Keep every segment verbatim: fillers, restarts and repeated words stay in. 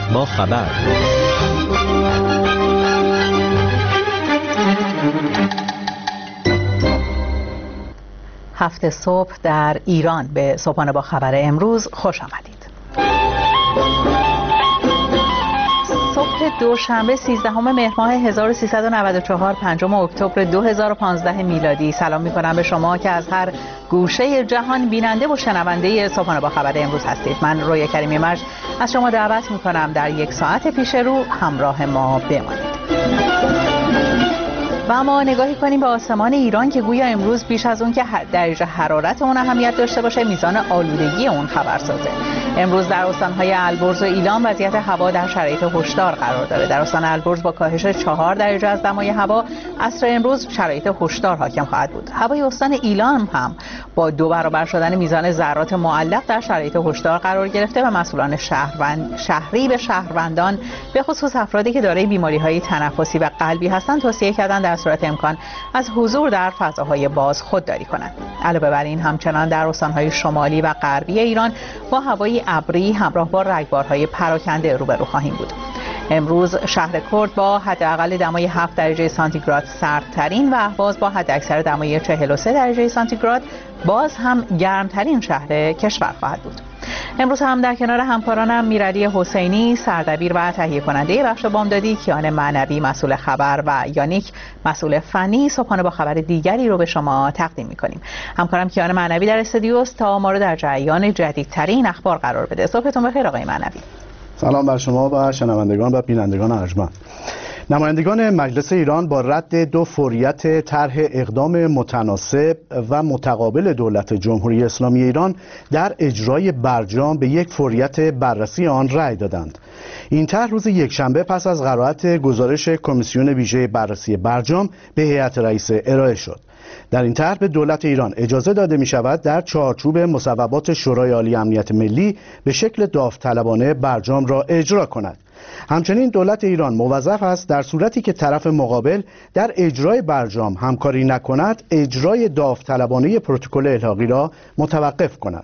با خبر. هفت صبح در ایران به صبحانه با خبر امروز خوش آمدید. صبح دوشنبه سیزدهم مهر ماه هزار و سیصد و نود و چهار پنجم اکتبر دو هزار و پانزده میلادی سلام می‌کنم به شما که از هر گوشه جهان بیننده و شنونده صبحانه با خبر امروز هستید. من رویا کریمی مرج از شما دعوت می‌کنم در یک ساعت پیش رو همراه ما بمانید. و اما نگاهی کنیم به آسمان ایران که گویا امروز بیش از اون که درجه حرارت اون اهمیت داشته باشه، میزان آلودگی اون خبر سازه. امروز در استان‌های البرز و ایلام وضعیت هوا در شرایط هشدار قرار داره. در استان البرز با کاهش چهار درجه از دمای هوا عصر امروز شرایط هشدار حاکم خواهد بود. هوای استان ایلام هم با دو برابر شدن میزان ذرات معلق در شرایط هشدار قرار گرفته و مسئولان شهروند شهری به شهروندان به خصوص افرادی که دارای بیماری‌های تنفسی و قلبی هستند توصیه کردند در صورت امکان از حضور در فضاهای باز خودداری کنند. علاوه بر این همچنان در استان‌های شمالی و غربی ایران با هوای ابری همراه با رگبارهای پراکنده روبرو خواهیم بود. امروز شهر کرد با حداقل دمای هفت درجه سانتیگراد سردترین و اهواز با حداکثر دمای چهل و سه درجه سانتیگراد باز هم گرمترین شهر کشور خواهد بود. امروز هم در کنار همکارانم میرعلی حسینی سردبیر و تهیه کننده بخش بامدادی، کیان معنوی مسئول خبر و یانیک مسئول فنی صبحانه با خبر دیگری رو به شما تقدیم می‌کنیم. همکارم کیان معنوی در استودیو است تا ما رو در جریان جدیدترین اخبار قرار بده. صبحتون بخیر آقای معنوی. سلام بر شما و شنوندگان و بینندگان ارجمند. نمایندگان مجلس ایران با رد دو فوریت طرح اقدام متناسب و متقابل دولت جمهوری اسلامی ایران در اجرای برجام به یک فوریت بررسی آن رأی دادند. این طرح روز یکشنبه پس از قرائت گزارش کمیسیون ویژه بررسی برجام به هیئت رئیسه ارائه شد. در این طرح به دولت ایران اجازه داده می شود در چارچوب مصوبات شورای عالی امنیت ملی به شکل داوطلبانه برجام را اجرا کند. همچنین دولت ایران موظف است در صورتی که طرف مقابل در اجرای برجام همکاری نکند، اجرای داوطلبانه پروتکل الحاقی را متوقف کند.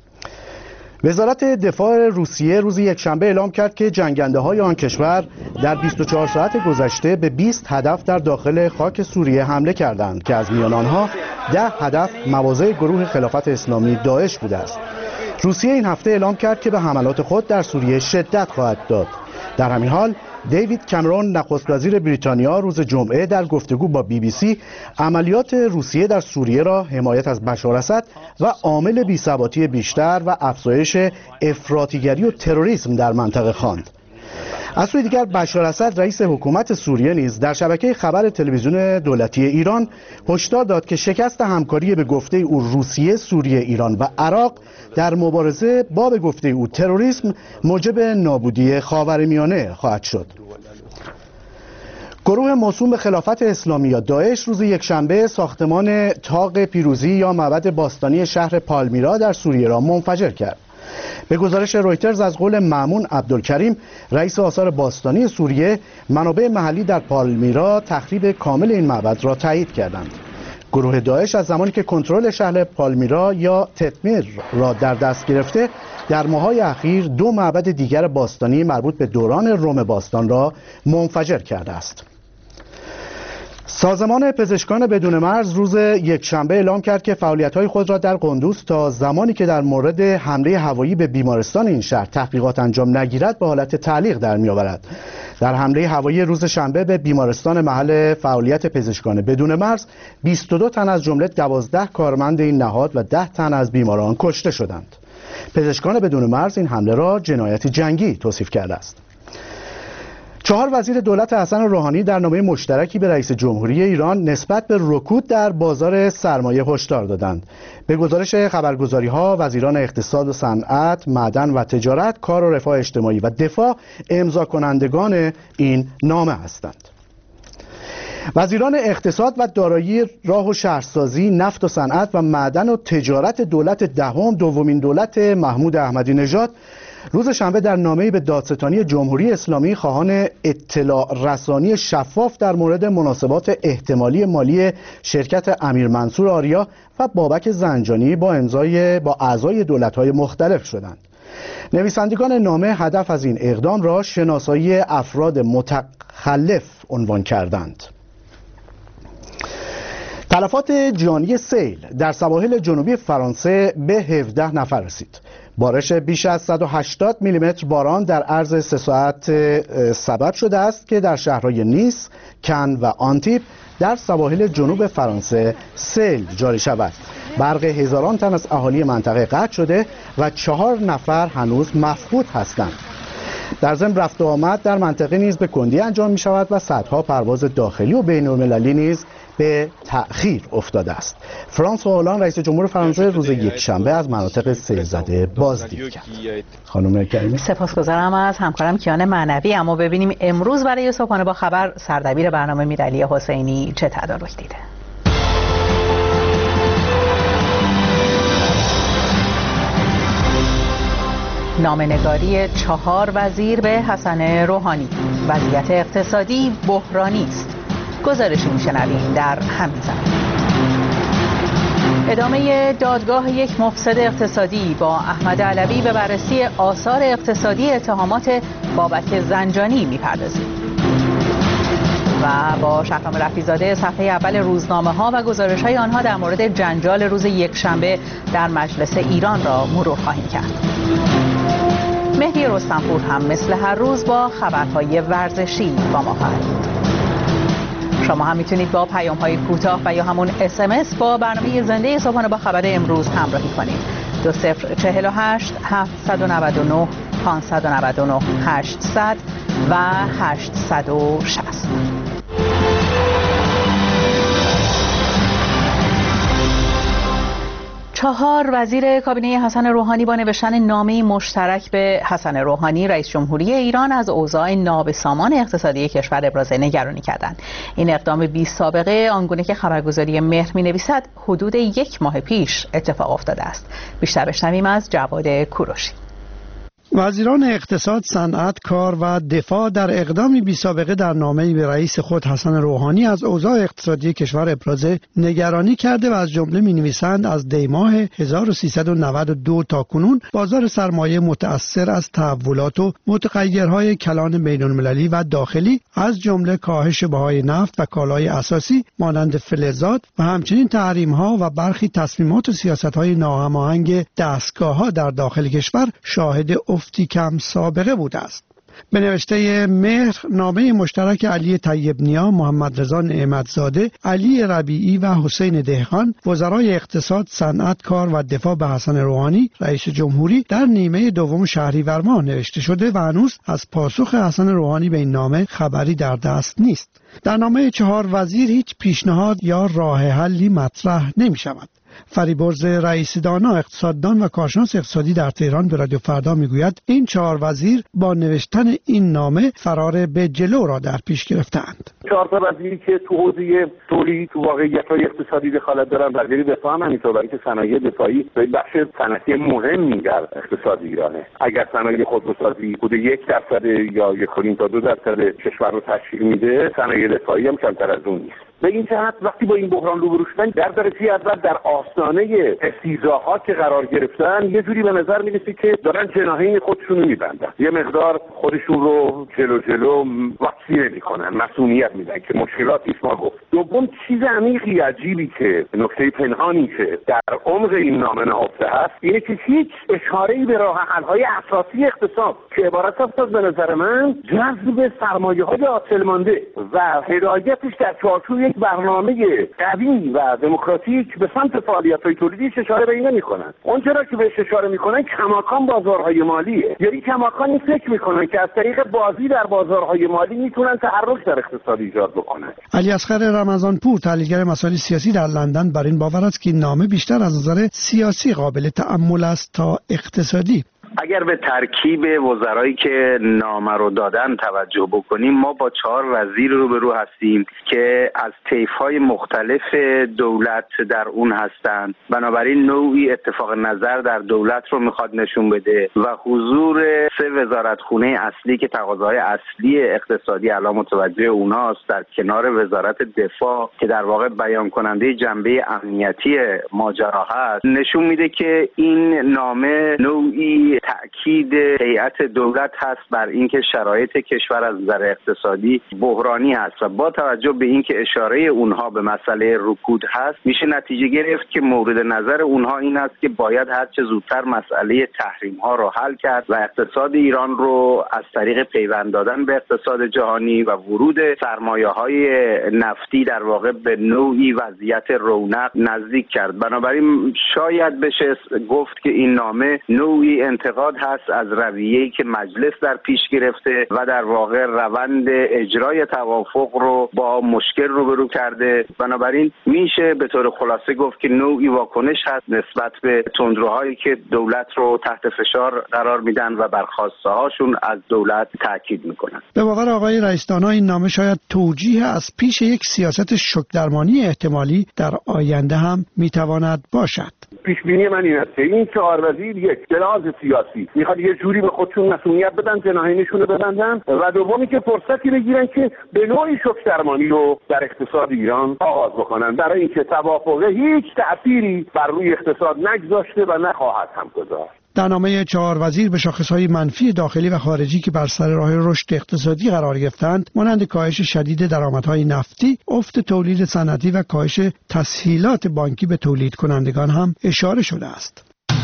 وزارت دفاع روسیه روز یکشنبه اعلام کرد که جنگنده های آن کشور در بیست و چهار ساعت گذشته به بیست هدف در داخل خاک سوریه حمله کردند که از میان آنها ده هدف مواضع گروه خلافت اسلامی داعش بوده است. روسیه این هفته اعلام کرد که به حملات خود در سوریه شدت خواهد داد. در همین حال دیوید کامرون نخست وزیر بریتانیا روز جمعه در گفتگو با بی بی سی عملیات روسیه در سوریه را حمایت از بشار اسد و عامل بی‌ثباتی بیشتر و افزایش افراطیگری و تروریسم در منطقه خواند. از سوی دیگر بشار اسد رئیس حکومت سوریه نیز در شبکه خبر تلویزیون دولتی ایران هشدار داد که شکست همکاری به گفته او روسیه، سوریه، ایران و عراق در مبارزه با به گفته او تروریسم موجب نابودی خاورمیانه خواهد شد. گروه موسوم به خلافت اسلامی یا داعش روز یکشنبه ساختمان طاق پیروزی یا معبد باستانی شهر پالمیرا در سوریه را منفجر کرد. به گزارش رویترز از قول مأمون عبدالکریم رئیس آثار باستانی سوریه، منابع محلی در پالمیرا تخریب کامل این معبد را تایید کردند. گروه داعش از زمانی که کنترل شهر پالمیرا یا تتمیر را در دست گرفته در ماه‌های اخیر دو معبد دیگر باستانی مربوط به دوران روم باستان را منفجر کرده است. سازمان پزشکان بدون مرز روز یکشنبه اعلام کرد که فعالیت‌های خود را در قندوز تا زمانی که در مورد حمله هوایی به بیمارستان این شهر تحقیقات انجام نگیرد به حالت تعلیق در می‌آورد. در حمله هوایی روز شنبه به بیمارستان محل فعالیت پزشکان بدون مرز بیست و دو تن از جمله دوازده کارمند این نهاد و ده تن از بیماران کشته شدند. پزشکان بدون مرز این حمله را جنایت جنگی توصیف کرده است. چهار وزیر دولت حسن روحانی در نامه مشترکی به رئیس جمهوری ایران نسبت به رکود در بازار سرمایه هشدار دادند. به گزارش خبرگزاری‌ها وزیران اقتصاد و صنعت، معدن و تجارت، کار و رفاه اجتماعی و دفاع امضا کنندگان این نامه هستند. وزیران اقتصاد و دارایی، راه و شهرسازی، نفت و صنعت و معدن و تجارت دولت دهم دومین دولت محمود احمدی نژاد روز شنبه در نامه‌ای به دادستانی جمهوری اسلامی خواهان اطلاع رسانی شفاف در مورد مناسبات احتمالی مالی شرکت امیر منصور آریا و بابک زنجانی با امضای با اعضای دولت‌های مختلف شدند. نویسندگان نامه هدف از این اقدام را شناسایی افراد متخلف عنوان کردند. تلفات جانی سیل در سواحل جنوبی فرانسه به هفده نفر رسید. بارش بیش از صد و هشتاد میلیمتر باران در عرض سه ساعت سبب شده است که در شهرهای نیس، کن و آنتیپ در سواحل جنوب فرانسه سیل جاری شود. برق هزاران تن از اهالی منطقه قطع شده و چهار نفر هنوز مفقود هستند. در ضمن رفت و آمد در منطقه نیز به کندی انجام می شود و صدها پرواز داخلی و بین المللی نیز به تأخیر افتاده است. فرانسوا هولند رئیس جمهور فرانسه روز یکشنبه از مناطق سیل زده بازدید کرد. خانم کریمی، سپاسگزارم از همکارم کیان معنوی. اما ببینیم امروز برای صبحانه با خبر سردبیر برنامه میرعلی حسینی چه تدارک دیده. نامه‌نگاری چهار وزیر به حسن روحانی. وضعیت اقتصادی بحرانی است. گزارشی میشنویم در همین زمینه. ادامه دادگاه یک مفسد اقتصادی با احمد علوی به بررسی آثار اقتصادی اتهامات بابک زنجانی میپردازیم. و با شهرام رفیع‌زاده صفحه اول روزنامه ها و گزارش های آنها در مورد جنجال روز یکشنبه در مجلس ایران را مرور خواهیم کرد. مهدی رستمپور هم مثل هر روز با خبرهای ورزشی با ما خواهد بود. شما هم میتونید با پیام های کوتاه و یا همون اس ام اس با برنامه زنده صبحانه با خبر امروز همراهی کنید. دو صفر چهل و هشت هفتصد و نود و نه پانصد و نود و نه هشتصد و هشتصد و شصت. چهار وزیر کابینه حسن روحانی با نوشتن نامه مشترک به حسن روحانی رئیس جمهوری ایران از اوضاع نابسامان اقتصادی کشور ابراز نگرانی کردند. این اقدام بی سابقه آنگونه که خبرگزاری مهر می‌نویسد حدود یک ماه پیش اتفاق افتاده است. بیشتر بشنویم از جواد کوروشی. وزیران اقتصاد، صنعت، کار و دفاع در اقدامی بی سابقه در نامه‌ای به رئیس خود حسن روحانی از اوضاع اقتصادی کشور ابراز نگرانی کرده و از جمله می‌نویسند از دی ماه هزار و سیصد و نود و دو تا کنون بازار سرمایه متأثر از تحولات و متغیرهای کلان بین‌المللی و داخلی از جمله کاهش بهای نفت و کالای اساسی مانند فلزات و همچنین تحریم‌ها و برخی تصمیمات و سیاست‌های ناهماهنگ دستگاه‌ها در داخل کشور شاهد افتی کم سابقه بوده است. به نوشته مهر نامه مشترک علی طیب نیا، محمد رضا نعمتزاده، علی ربیعی و حسین دهقان وزرای اقتصاد، صنعت، کار و دفاع به حسن روحانی رئیس جمهوری در نیمه دوم شهریور ماه نوشته شده و هنوز از پاسخ حسن روحانی به این نامه خبری در دست نیست. در نامه چهار وزیر هیچ پیشنهاد یا راه حلی مطرح نمی شود. فریبرز رئیس دانا اقتصاددان و کارشناس اقتصادی در تهران به رادیو فردا میگوید این چهار وزیر با نوشتن این نامه فرار به جلو را در پیش گرفتند. چهار تا وزیری که تو حوزه تولید تو واقعیت‌های اقتصادی دخالت دارن، وزیر دفاع هم همینطور، برای که صنایع دفاعی به بخش صنعتی مهمی در اقتصاد ایرانه. اگر صنایع خودروسازی حدود یک درصد یا یک تا دو درصد کشور رو تشکیل میده، صنایع دفاعی هم کمتر از اون نیست. به این جهت وقتی با این بحران روبرو شدن در درجه اول در آستانه استیضاحات که قرار گرفتن، یه جوری به نظر میرسه که دارن جناحین خودشون رو میبندن، یه مقدار خودشون رو جلو جلو وقتی میکنن، مسئولیت میدن که مشکلاتی است. ما گفت دوم چیز عمیقی عجیبی که نکته پنهانی که در عمق این نامه نهفته هست اینه که هیچ اشاره‌ای به راه حل‌های اساسی اقتصاد که عبارت است از به نظر من جذب سرمایه‌های حاصل مانده و هدایتش در چارچوب یک برنامه قوی و دموکراتیک به سمت فعالیت‌های تولیدی اشاره به این نمی‌کنن. اون چرا که بهش اشاره می‌کنن کماکان بازارهای مالیه، یعنی کماکان فکر می‌کنن که از طریق بازی در بازارهای مالی میتونن تحرک در اقتصاد ایجاد بکنن. علی اصغر رمضانپور، تحلیلگر مسائل سیاسی در لندن، بر این باور است که این نامه بیشتر از نظر سیاسی قابل تأمل است تا اقتصادی. اگر به ترکیب وزرایی که نامه رو دادن توجه بکنیم، ما با چهار وزیر روبرو هستیم که از طیف‌های مختلف دولت در اون هستند. بنابراین نوعی اتفاق نظر در دولت رو میخواد نشون بده و حضور سه وزارتخونه اصلی که تقاضاهای اصلی اقتصادی الان متوجه اوناست در کنار وزارت دفاع که در واقع بیان کننده جنبه امنیتی ماجرا هست، نشون میده که این نامه نوعی تأکید هیئت دولت هست بر اینکه شرایط کشور از نظر اقتصادی بحرانی هست و با توجه به اینکه اشاره اونها به مسئله رکود هست، میشه نتیجه گرفت که مورد نظر اونها این است که باید هر چه زودتر مسئله تحریم ها رو حل کرد و اقتصاد ایران رو از طریق پیوند دادن به اقتصاد جهانی و ورود سرمایه‌های نفتی در واقع به نوعی وضعیت رونق نزدیک کرد. بنابراین شاید بشه گفت که این نامه نوعی انتقاد هست از رویه‌ای که مجلس در پیش گرفته و در واقع روند اجرای توافق رو با مشکل روبرو کرده. بنابراین میشه به طور خلاصه گفت که نوعی واکنش هست نسبت به تندروهایی که دولت رو تحت فشار قرار میدن و بر خواسته هاشون از دولت تاکید میکنن. به باور آقای رئیس‌دانا این نامه شاید توجیه از پیش یک سیاست شوک‌درمانی احتمالی در آینده هم میتواند باشد. پیش بینی من این است که این چهار وزیر یک لحاظ سیاسی میخواد یه جوری به خودشون مسئولیت بدن، جناحینشون رو ببندن و دومی که فرصتی بگیرن که به نوعی شوک‌درمانی رو در اقتصاد ایران آغاز بکنن، برای اینکه توافق هیچ تأثیری بر روی اقتصاد نگذاشته و نخواهد هم گذاشت. در نامه چهار وزیر به شاخص‌های منفی داخلی و خارجی که بر سر راه رشد اقتصادی قرار گرفتند، مانند کاهش شدید درآمدهای نفتی، افت تولید صنعتی و کاهش تسهیلات بانکی به تولید کنندگان هم اشاره شده است.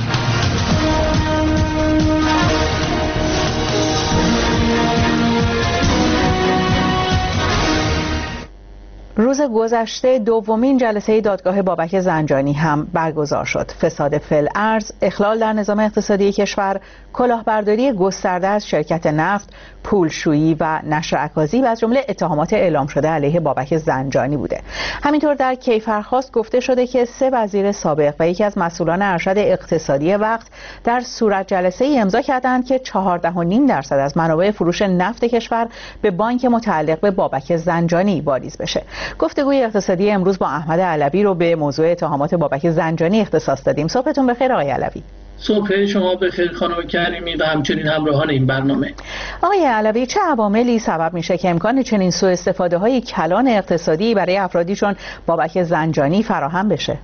روز گذشته دومین جلسه دادگاه بابک زنجانی هم برگزار شد. فساد فی‌الارض، اخلال در نظام اقتصادی کشور، کلاهبرداری گسترده از شرکت نفت، پولشویی و نشر اکاذیب از جمله اتهامات اعلام شده علیه بابک زنجانی بوده. همینطور در کیفرخواست گفته شده که سه وزیر سابق و یکی از مسئولان ارشد اقتصادی وقت در صورت جلسه ای امضا کردند که چهارده و نیم درصد از منابع فروش نفت کشور به بانک متعلق به بابک زنجانی واریز بشه. گفتگوی اقتصادی امروز با احمد علوی رو به موضوع اتهامات بابک زنجانی اختصاص دادیم. صبحتون بخیر آقای علوی. صبح شما بخیر خانم کریمی و همچنین همراهان این برنامه. آقای علوی، چه عواملی سبب میشه که امکان چنین سوء استفاده های کلان اقتصادی برای افرادی چون بابک زنجانی فراهم بشه؟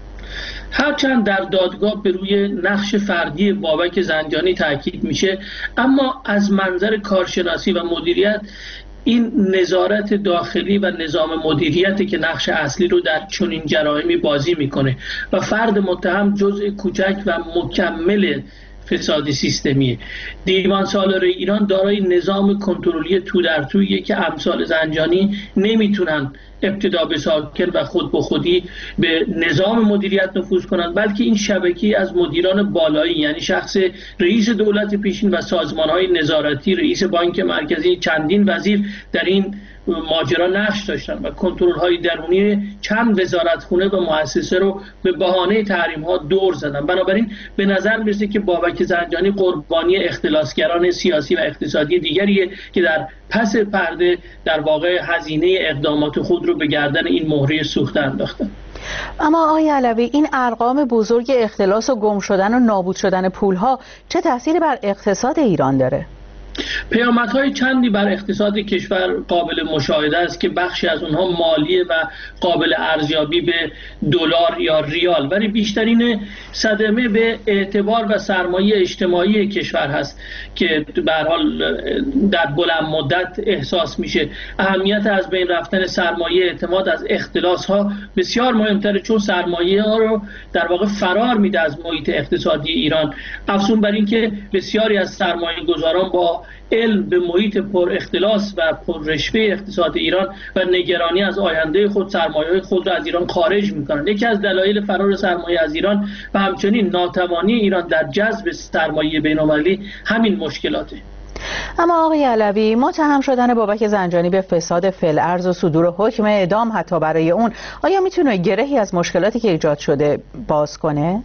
هرچند در دادگاه به روی نقش فردی بابک زنجانی تاکید میشه، اما از منظر کارشناسی و مدیریت این نظارت داخلی و نظام مدیریتی که نقش اصلی رو در چنین جرائمی بازی میکنه و فرد متهم جزء کوچک و مکمل فساد سیستمیه. دیوان سالار ایران دارای نظام کنترلی تو در تویه که امثال زنجانی نمیتونن ابتدا به ساکن و خود به خودی به نظام مدیریت نفوذ کنند، بلکه این شبکه از مدیران بالایی یعنی شخص رئیس دولت پیشین و سازمان‌های نظارتی، رئیس بانک مرکزی، چندین وزیر در این ماجرا نقش داشتن و کنترل‌های درونی چند وزارتخونه و مؤسسه رو به بهانه تحریم‌ها دور زدن. بنابراین به نظر میرسه که بابک زنجانی قربانی اختلاسگران سیاسی و اقتصادی دیگریه که در پس پرده در واقع هزینه اقدامات خود رو به گردن این مهره سوخته انداختن. اما آقای علوی، این ارقام بزرگ اختلاس و گم شدن و نابود شدن پول‌ها چه تأثیری بر اقتصاد ایران داره؟ پیامدهای چندی بر اقتصاد کشور قابل مشاهده است که بخشی از اونها مالی و قابل ارزیابی به دلار یا ریال، ولی بیشترین صدمه به اعتبار و سرمایه اجتماعی کشور هست که به هر حال در بلند مدت احساس میشه. اهمیت از بین رفتن سرمایه اعتماد از اختلاس ها بسیار مهمتره، چون سرمایه ها رو در واقع فرار میده از محیط اقتصادی ایران. افزون بر این که بسیاری از سرمایه گذاران با علم به محیط پر اختلاس و پر رشوه اقتصاد ایران و نگرانی از آینده خود سرمایه خود را از ایران خارج میکنند. یکی از دلایل فرار سرمایه از ایران و همچنین ناتوانی ایران در جذب سرمایه بین‌المللی همین مشکلاته. اما آقای علوی، متهم شدن بابک زنجانی به فساد فی‌الارض و صدور حکم اعدام حتی برای اون، آیا میتونه گرهی از مشکلاتی که ایجاد شده باز کنه؟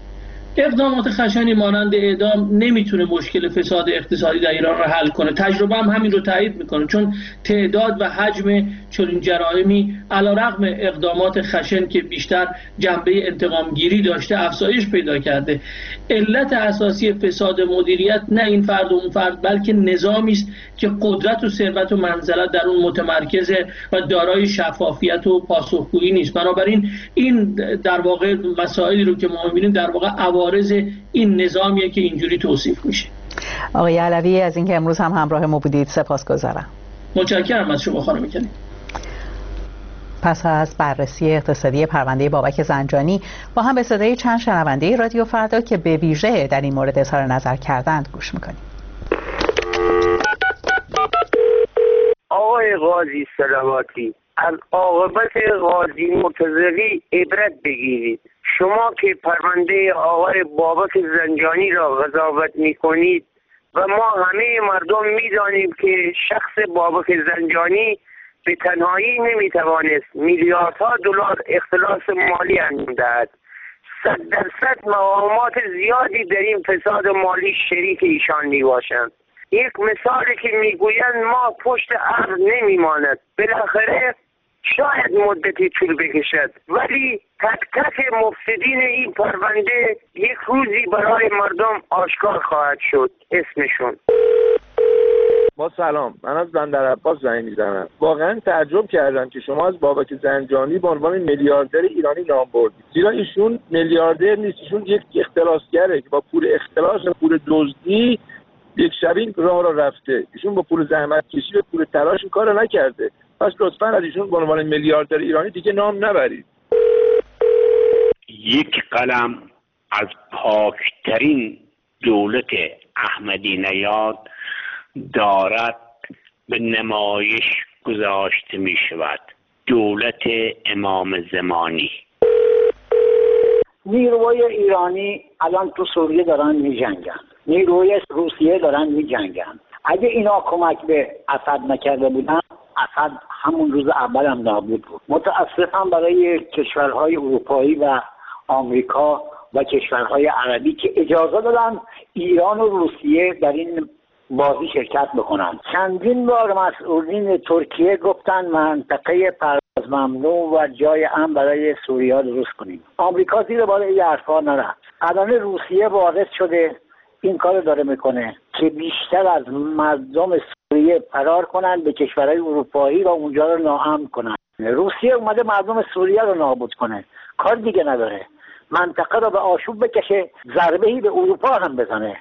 اقدامات خشنی مانند اعدام نمیتونه مشکل فساد اقتصادی در ایران را حل کنه. تجربه هم همین رو تایید میکنه، چون تعداد و حجم چنین جرائمی علیرغم اقدامات خشن که بیشتر جنبه انتقامگیری داشته افزایش پیدا کرده. علت اساسی فساد مدیریت نه این فرد و اون فرد، بلکه نظامی است که قدرت و ثروت و منزلت در اون متمرکزه و دارای شفافیت و پاسخگویی نیست. بنابراین این در واقع مسائلی رو که ما می‌بینیم در واقع عوارض این نظامیه که اینجوری توصیف میشه. آقای علوی از اینکه امروز هم همراه ما بودید سپاسگزارم. متشکرم از شما خانم کنی. پس از بررسی اقتصادی پرونده بابک زنجانی با هم به صدای چند شنونده رادیو فردا که به ویژه در این مورد اظهار نظر کردند گوش میکنیم. آقای قاضی صلواتی، از عاقبت قاضی مرتضوی عبرت بگیرید. شما که پرونده آقای بابک زنجانی را قضاوت میکنید و ما همه مردم میدانیم که شخص بابک زنجانی به تنهایی نمیتوانست میلیاردها دلار اختلاس مالی انجام دهد. صد درصد مقامات زیادی در این فساد مالی شریک ایشان میباشند. یک مثالی که میگویند ما پشت ابر نمیماند، بالاخره شاید مدتی طول بکشد، ولی تک تک مفسدین این پرونده یک روزی برای مردم آشکار خواهد شد اسمشون. با سلام، من از بندر عباس زنگ میزنم. واقعا تعجب کردم که شما از بابک زنجانی به عنوان میلیاردر ایرانی نام بردید، زیرا ایشون میلیاردر نیست، ایشون یک اختلاسگره که با پول اختلاس و پول دزدی یک شبین راه را رفته. ایشون با پول زحمت کشی و پول تلاش این کارو نکرده. پس لطفاً از ایشون به عنوان میلیاردر ایرانی دیگه نام نبرید. یک قلم از پاکترین دولت احمدی نژاد دارد به نمایش گذاشته می شود. دولت امام زمانی. نیروهای ایرانی الان تو سوریه دارن می جنگن، نیروهای روسیه دارن می جنگن. اگه اینا کمک به اسد نکرده بودن، اسد همون روز اول هم نابود بود. متاسفم برای کشورهای اروپایی و آمریکا و کشورهای عربی که اجازه دادن ایران و روسیه در این بازی شرکت بکنن. چندین بار مسئولین ترکیه گفتن منطقه پرواز ممنوع و جای امن برای سوریه درست کنیم. آمریکا زیر بار این حرفا نرفت. الان روسیه وارد شده این کار داره میکنه که بیشتر از مردم سوریه فرار کنن به کشورهای اروپایی و اونجا رو ناامن کنن. روسیه اومده مردم سوریه رو نابود کنه، کار دیگه نداره، منطقه رو به آشوب بکشه، ضربه‌ای به اروپا هم بزنه.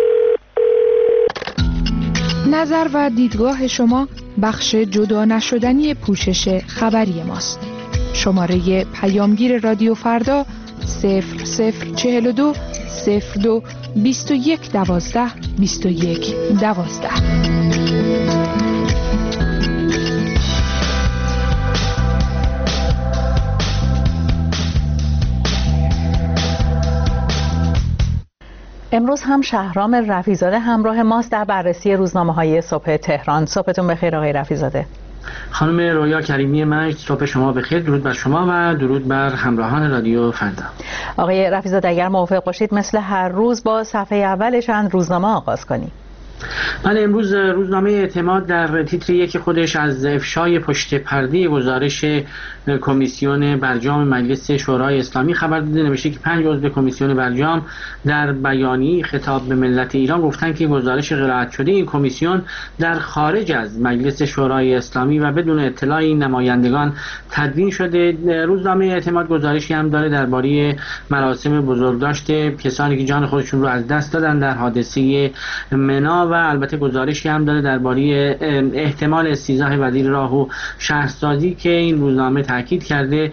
نظر و دیدگاه شما بخش جدا نشدنی پوشش خبری ماست. شماره پیامگیر رادیو فردا صفر صفر چهل و دو صفر دو بیست و یک دوازده بیست و یک دوازده. امروز هم شهرام رفیزاده همراه ماست در بررسی روزنامه‌های صبح تهران. صبحتون بخیر آقای رفیزاده. خانم رویا کریمی مجد، صبح شما بخیر. درود بر شما و درود بر همراهان رادیو فردا. آقای رفیزاده اگر موافق باشید مثل هر روز با صفحه اول چند روزنامه آغاز کنیم. بله، امروز روزنامه اعتماد در تیتر یک خودش از افشای پشت پرده گزارش کمیسیون برجام مجلس شورای اسلامی خبر داده. نوشته که پنج عضو کمیسیون برجام در بیانیه خطاب به ملت ایران گفتند که گزارش قرائت شده این کمیسیون در خارج از مجلس شورای اسلامی و بدون اطلاع این نمایندگان تدوین شده. روزنامه اعتماد گزارشی هم داره درباره مراسم بزرگداشت کسانی که جان خودشون رو از دست دادن در حادثه منا و البته گزارشی هم داره درباره احتمال استیضاح وزیر راه و شهرسازی که این روزنامه تاکید کرده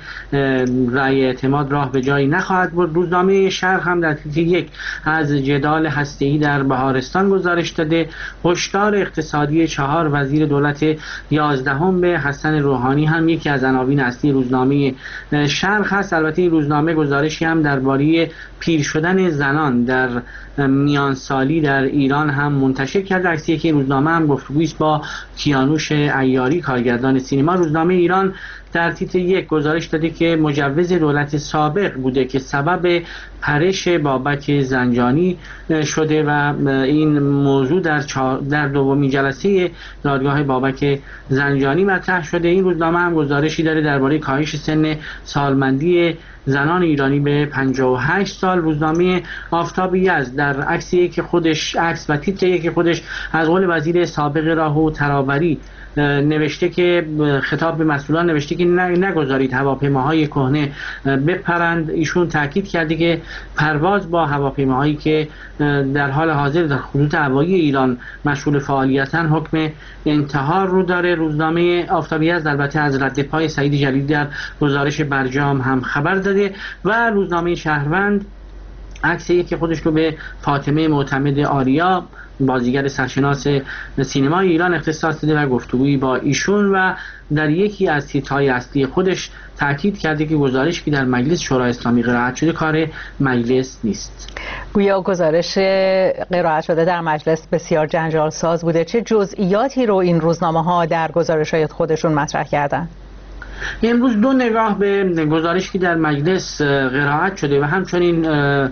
رأی اعتماد راه به جایی نخواهد برد. روزنامه شرق هم در تیتر یک از جدال هسته‌ای در بهارستان گزارش داده. هشدار اقتصادی چهار وزیر دولت یازدهم به حسن روحانی هم یکی از عناوین اصلی روزنامه شرق هست. البته این روزنامه گزارشی هم درباره پیر شدن زنان در میان سالی در ایران هم منتشر کرده. عکسی که روزنامه هم گفتگویی است با کیانوش عیاری کارگردان سینما. روزنامه ایران در تیتر یک گزارش داده که مجوز دولت سابق بوده که سبب پرش بابک زنجانی شده و این موضوع در در دومین جلسه دادگاه بابک زنجانی مطرح شده. این روزنامه هم گزارشی داره درباره کاهش سن سالمندی زنان ایرانی به پنجاه و هشت سال. روزنامه آفتاب یزد در عکسی که خودش عکس و تیتری که خودش از قول وزیر سابق راه و ترابری نوشته که خطاب به مسئولان نوشته که نگذارید هواپیماهای کهنه بپرند. ایشون تاکید کرده که پرواز با هواپیماهایی که در حال حاضر در خطوط هوایی ایران مشغول فعالیتن حکم انتحار رو داره. روزنامه آفتابی از البته از رد پای سعید جلیلی در گزارش برجام هم خبر داده و روزنامه شهروند عکس یکی خودش رو به فاطمه معتمد آریا بازیگر سرشناس سینمای ایران اختصاص داده و گفتگویی با ایشون و در یکی از تیترهای اصلی خودش تاکید کرده که گزارشی که در مجلس شورای اسلامی قرائت شده کار مجلس نیست. گویا گزارش قرائت شده در مجلس بسیار جنجال ساز بوده. چه جزئیاتی رو این روزنامه ها در گزارش‌های خودشون مطرح کردن؟ امروز دو نگاه به گزارشی که در مجلس قرائت شده و همچنین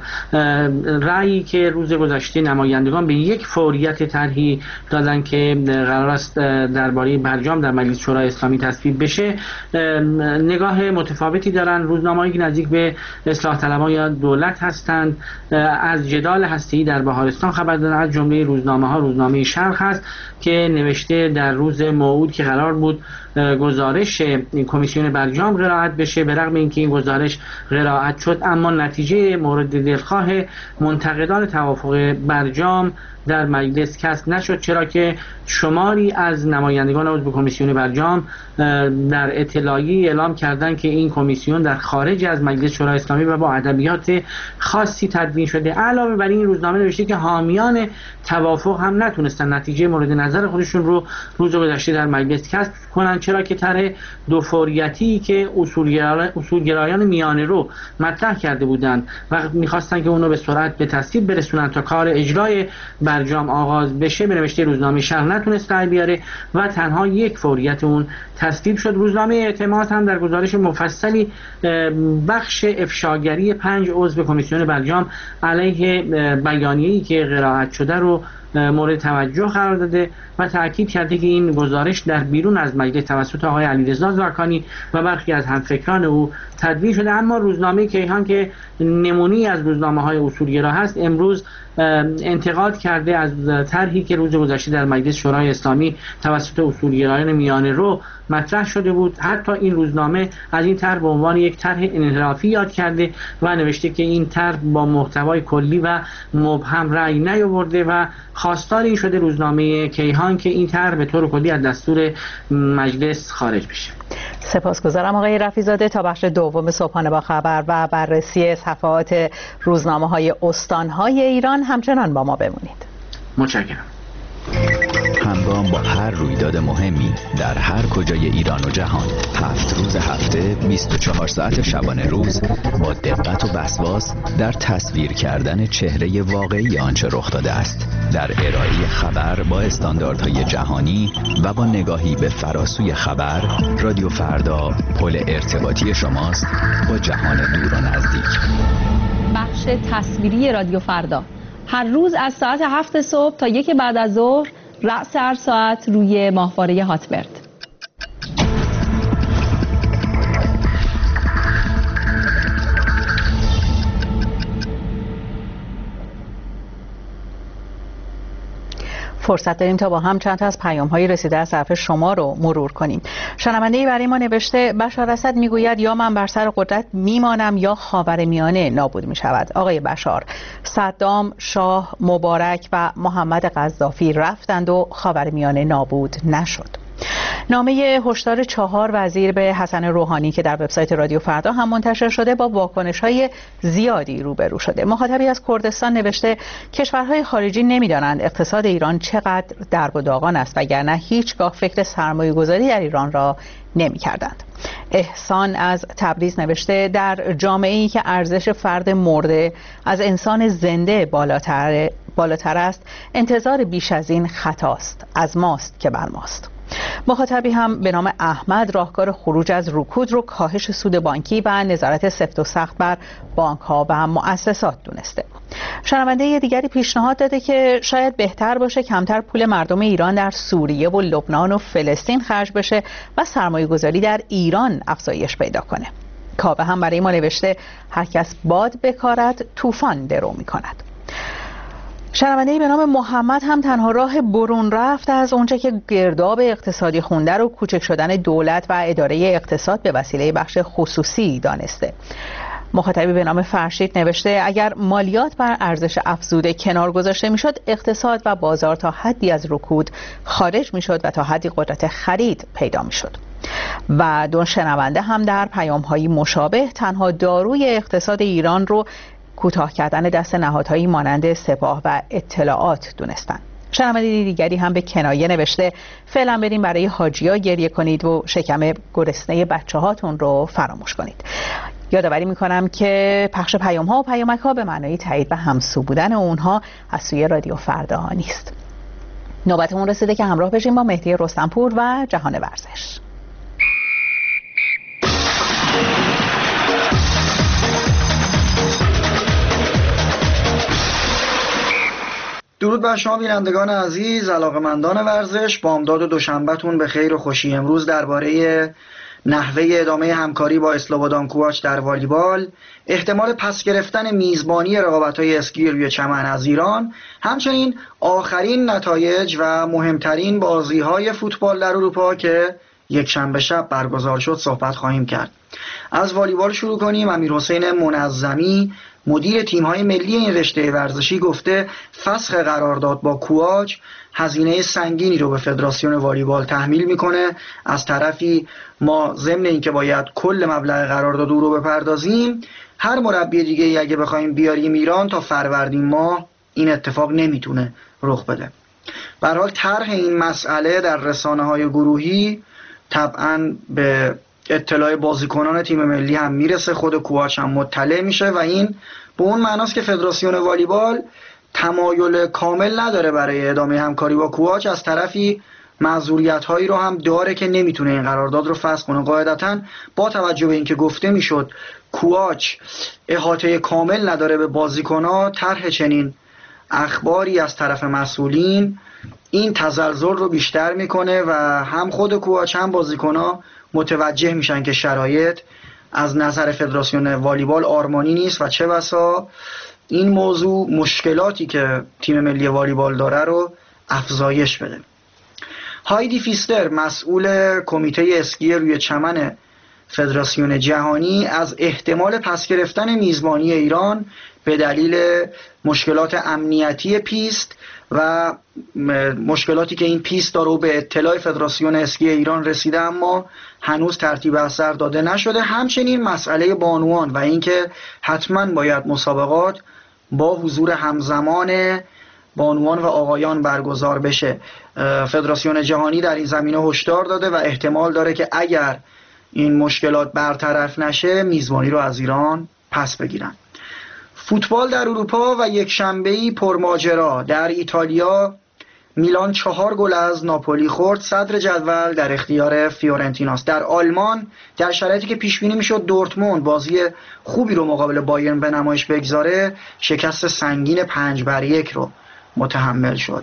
رأیی که روز گذشته نمایندگان به یک فوریت طرحی دادن که قرار است درباره برجام در مجلس شورای اسلامی تصویب بشه نگاه متفاوتی دارن. روزنامه‌ای که نزدیک به اصلاح طلبان دولت هستند از جدال هسته‌ای در بهارستان خبر دادن. از جمله روزنامه‌ها روزنامه شرق هست که نوشته در روز موعود که قرار بود گزارش کمیسیون برجام قرائت بشه، به رغم اینکه این گزارش قرائت شد اما نتیجه مورد دلخواه منتقدان توافق برجام در مجلس کسب نشد، چرا که شماری از نمایندگان عضو کمیسیون برجام در اطلاعیه اعلام کردند که این کمیسیون در خارج از مجلس شورای اسلامی و با ادبیات خاصی تدوین شده. علاوه بر این روزنامه نوشته که حامیان توافق هم نتونستن نتیجه مورد نظر خودشون رو روز گذشته در مجلس کسب کنن، چرا که طرح دو فوریتی که اصولگرایان اصولگرایان میانه رو مطرح کرده بودند و می‌خواستن که اونو به سرعت به تصویب برسونن تا کار اجرای برجام آغاز بشه، به نوشته روزنامه شرق نتونست رأی بیاره و تنها یک فوریت اون تصویب شد. روزنامه اعتماد هم در گزارش مفصلی بخش افشاگری پنج عضو کمیسیون برجام علیه بیانیه‌ای که قرائت شده رو مورد توجه قرار داده و تاکید کرده که این گزارش در بیرون از مجلس توسط آقای علیرضا زاکانی و برخی از همفکران او تدوین شده. اما روزنامه کیهان که نمونه‌ای از روزنامه‌های اصولگرا هست امروز انتقاد کرده از طرحی که روز گذشته در مجلس شورای اسلامی توسط اصولگرایان میانه رو مطرح شده بود. حتی این روزنامه از این طرح به عنوان یک طرح انحرافی یاد کرده و نوشته که این طرح با محتوای کلی و مبهم رأی نیاورده و خواستار این شده روزنامه کیهان که این طرح به طور کلی از دستور مجلس خارج بشه. سپاسگزارم آقای رفیع‌زاده. تا بخش دوم صبحانه با خبر و بررسی صفحات روزنامه‌های استان‌های ایران همچنان با ما بمونید. متشکرم. همگام با هر رویداد مهمی در هر کجای ایران و جهان، هفت روز هفته، بیست و چهار ساعت شبانه روز، با دقت و وسواس در تصویر کردن چهره واقعی آنچه رخ داده است، در ارائه خبر با استانداردهای جهانی و با نگاهی به فراسوی خبر. رادیو فردا پل ارتباطی شماست با جهان دور و نزدیک. بخش تصویری رادیو فردا هر روز از ساعت هفت صبح تا یک بعد از ظهر، رأس هر ساعت روی ماهواره هاتبرد. فرصت داریم تا با هم چند تا از پیام‌های رسیده از طرف شما رو مرور کنیم. شنونده‌ای برای ما نوشته بشار اسد میگوید یا من بر سر قدرت میمانم یا خاورمیانه نابود میشود. آقای بشار، صدام، شاه، مبارک و محمد قذافی رفتند و خاورمیانه نابود نشد. نامه هشدار چهار وزیر به حسن روحانی که در وبسایت رادیو فردا هم منتشر شده با واکنش‌های زیادی روبرو شده. مخاطبی از کردستان نوشته کشورهای خارجی نمی‌دانند اقتصاد ایران چقدر درب و داغان است وگرنه هیچگاه فکر سرمایه‌گذاری در ایران را نمی‌کردند. احسان از تبریز نوشته در جامعه‌ای که ارزش فرد مرده از انسان زنده بالاتر بالاتر است، انتظار بیش از این خطاست، از ماست که بر ماست. مخاطبی هم به نام احمد راهکار خروج از رکود رو کاهش سود بانکی و نظارت سفت و سخت بر بانک ها و مؤسسات دونسته. شنونده دیگری پیشنهاد داده که شاید بهتر باشه کمتر پول مردم ایران در سوریه و لبنان و فلسطین خرج بشه و سرمایه گذاری در ایران افزایش پیدا کنه. کاوه هم برای ما نوشته هر کس باد بکارد طوفان درو می کند. شنونده‌ای به نام محمد هم تنها راه برون رفت از اونچه که گرداب اقتصادی خونده رو کوچک شدن دولت و اداره اقتصاد به وسیله بخش خصوصی دانسته. مخاطبی به نام فرشید نوشته اگر مالیات بر ارزش افزوده کنار گذاشته میشد اقتصاد و بازار تا حدی از رکود خارج میشد و تا حدی قدرت خرید پیدا میشد. و دو شنونده هم در پیام‌های مشابه تنها داروی اقتصاد ایران رو کوتاه کردن دست نهادهایی مانند سپاه و اطلاعات دونستند. شنونده دیگری هم به کنایه نوشته فعلا بریم برای حاجی‌ها گریه کنید و شکم گرسنه بچه هاتون رو فراموش کنید. یادآوری میکنم که پخش پیام ها و پیامک ها به معنای تایید و همسو بودن اونها از سوی رادیو فردا نیست. نوبتمون رسیده که همراه بشیم با مهدی رستمپور و جهان ورزش. درود بر شما بینندگان عزیز، علاقه‌مندان ورزش. بامداد و دوشنبهتون به خیر و خوشی. امروز درباره نحوه ادامه همکاری با اسلوبودان کوواچ در والیبال، احتمال پس گرفتن میزبانی رقابت‌های اسکی روی چمن از ایران، همچنین آخرین نتایج و مهمترین بازی‌های فوتبال در اروپا که یک شنبه شب برگزار شد صحبت خواهیم کرد. از والیبال شروع کنیم. امیرحسین منظمی مدیر تیم‌های ملی این رشته ورزشی گفته فسخ قرارداد با کوواچ هزینه سنگینی رو به فدراسیون والیبال تحمیل میکنه. از طرفی ما ضمن اینکه باید کل مبلغ قرارداد رو بپردازیم، هر مربی دیگه ای اگه بخوایم بیاریم ایران تا فروردین ماه این اتفاق نمیتونه رخ بده. به هر حال طرح این مسئله در رسانه‌های گروهی طبعاً به اطلاع بازیکنان تیم ملی هم میرسه، خود کوواچ هم مطلع میشه و این به اون معناست که فدراسیون والیبال تمایل کامل نداره برای ادامه همکاری با کوواچ. از طرفی معذوریت هایی رو هم داره که نمیتونه این قرارداد رو فسخ کنه. قاعدتاً با توجه به اینکه گفته میشد کوواچ احاطه کامل نداره به بازیکن‌ها، طرح چنین اخباری از طرف مسئولین این تزلزل رو بیشتر میکنه و هم خود کوواچ هم بازیکن‌ها متوجه میشن که شرایط از نظر فدراسیون والیبال آرمانی نیست و چه بسا این موضوع مشکلاتی که تیم ملی والیبال داره رو افزایش بده. هایدی فیستر مسئول کمیته اسکی روی چمن فدراسیون جهانی از احتمال پس گرفتن میزبانی ایران به دلیل مشکلات امنیتی پیست و مشکلاتی که این پیست داره و به اطلاع فدراسیون اسکی ایران رسیده اما هنوز ترتیب اثر داده نشده، همچنین مسئله بانوان و اینکه حتما باید مسابقات با حضور همزمان بانوان و آقایان برگزار بشه. فدراسیون جهانی در این زمینه هشدار داده و احتمال داره که اگر این مشکلات برطرف نشه میزبانی رو از ایران پس بگیرن. فوتبال در اروپا و یک شنبه‌ای پرماجرا در ایتالیا، میلان چهار گل از ناپولی خورد، صدر جدول در اختیار فیورنتیناست. در آلمان در شرایطی که پیش بینی میشد دورتموند بازی خوبی رو مقابل بایرن به نمایش بگذاره، شکست سنگین پنج بر یک رو متحمل شد.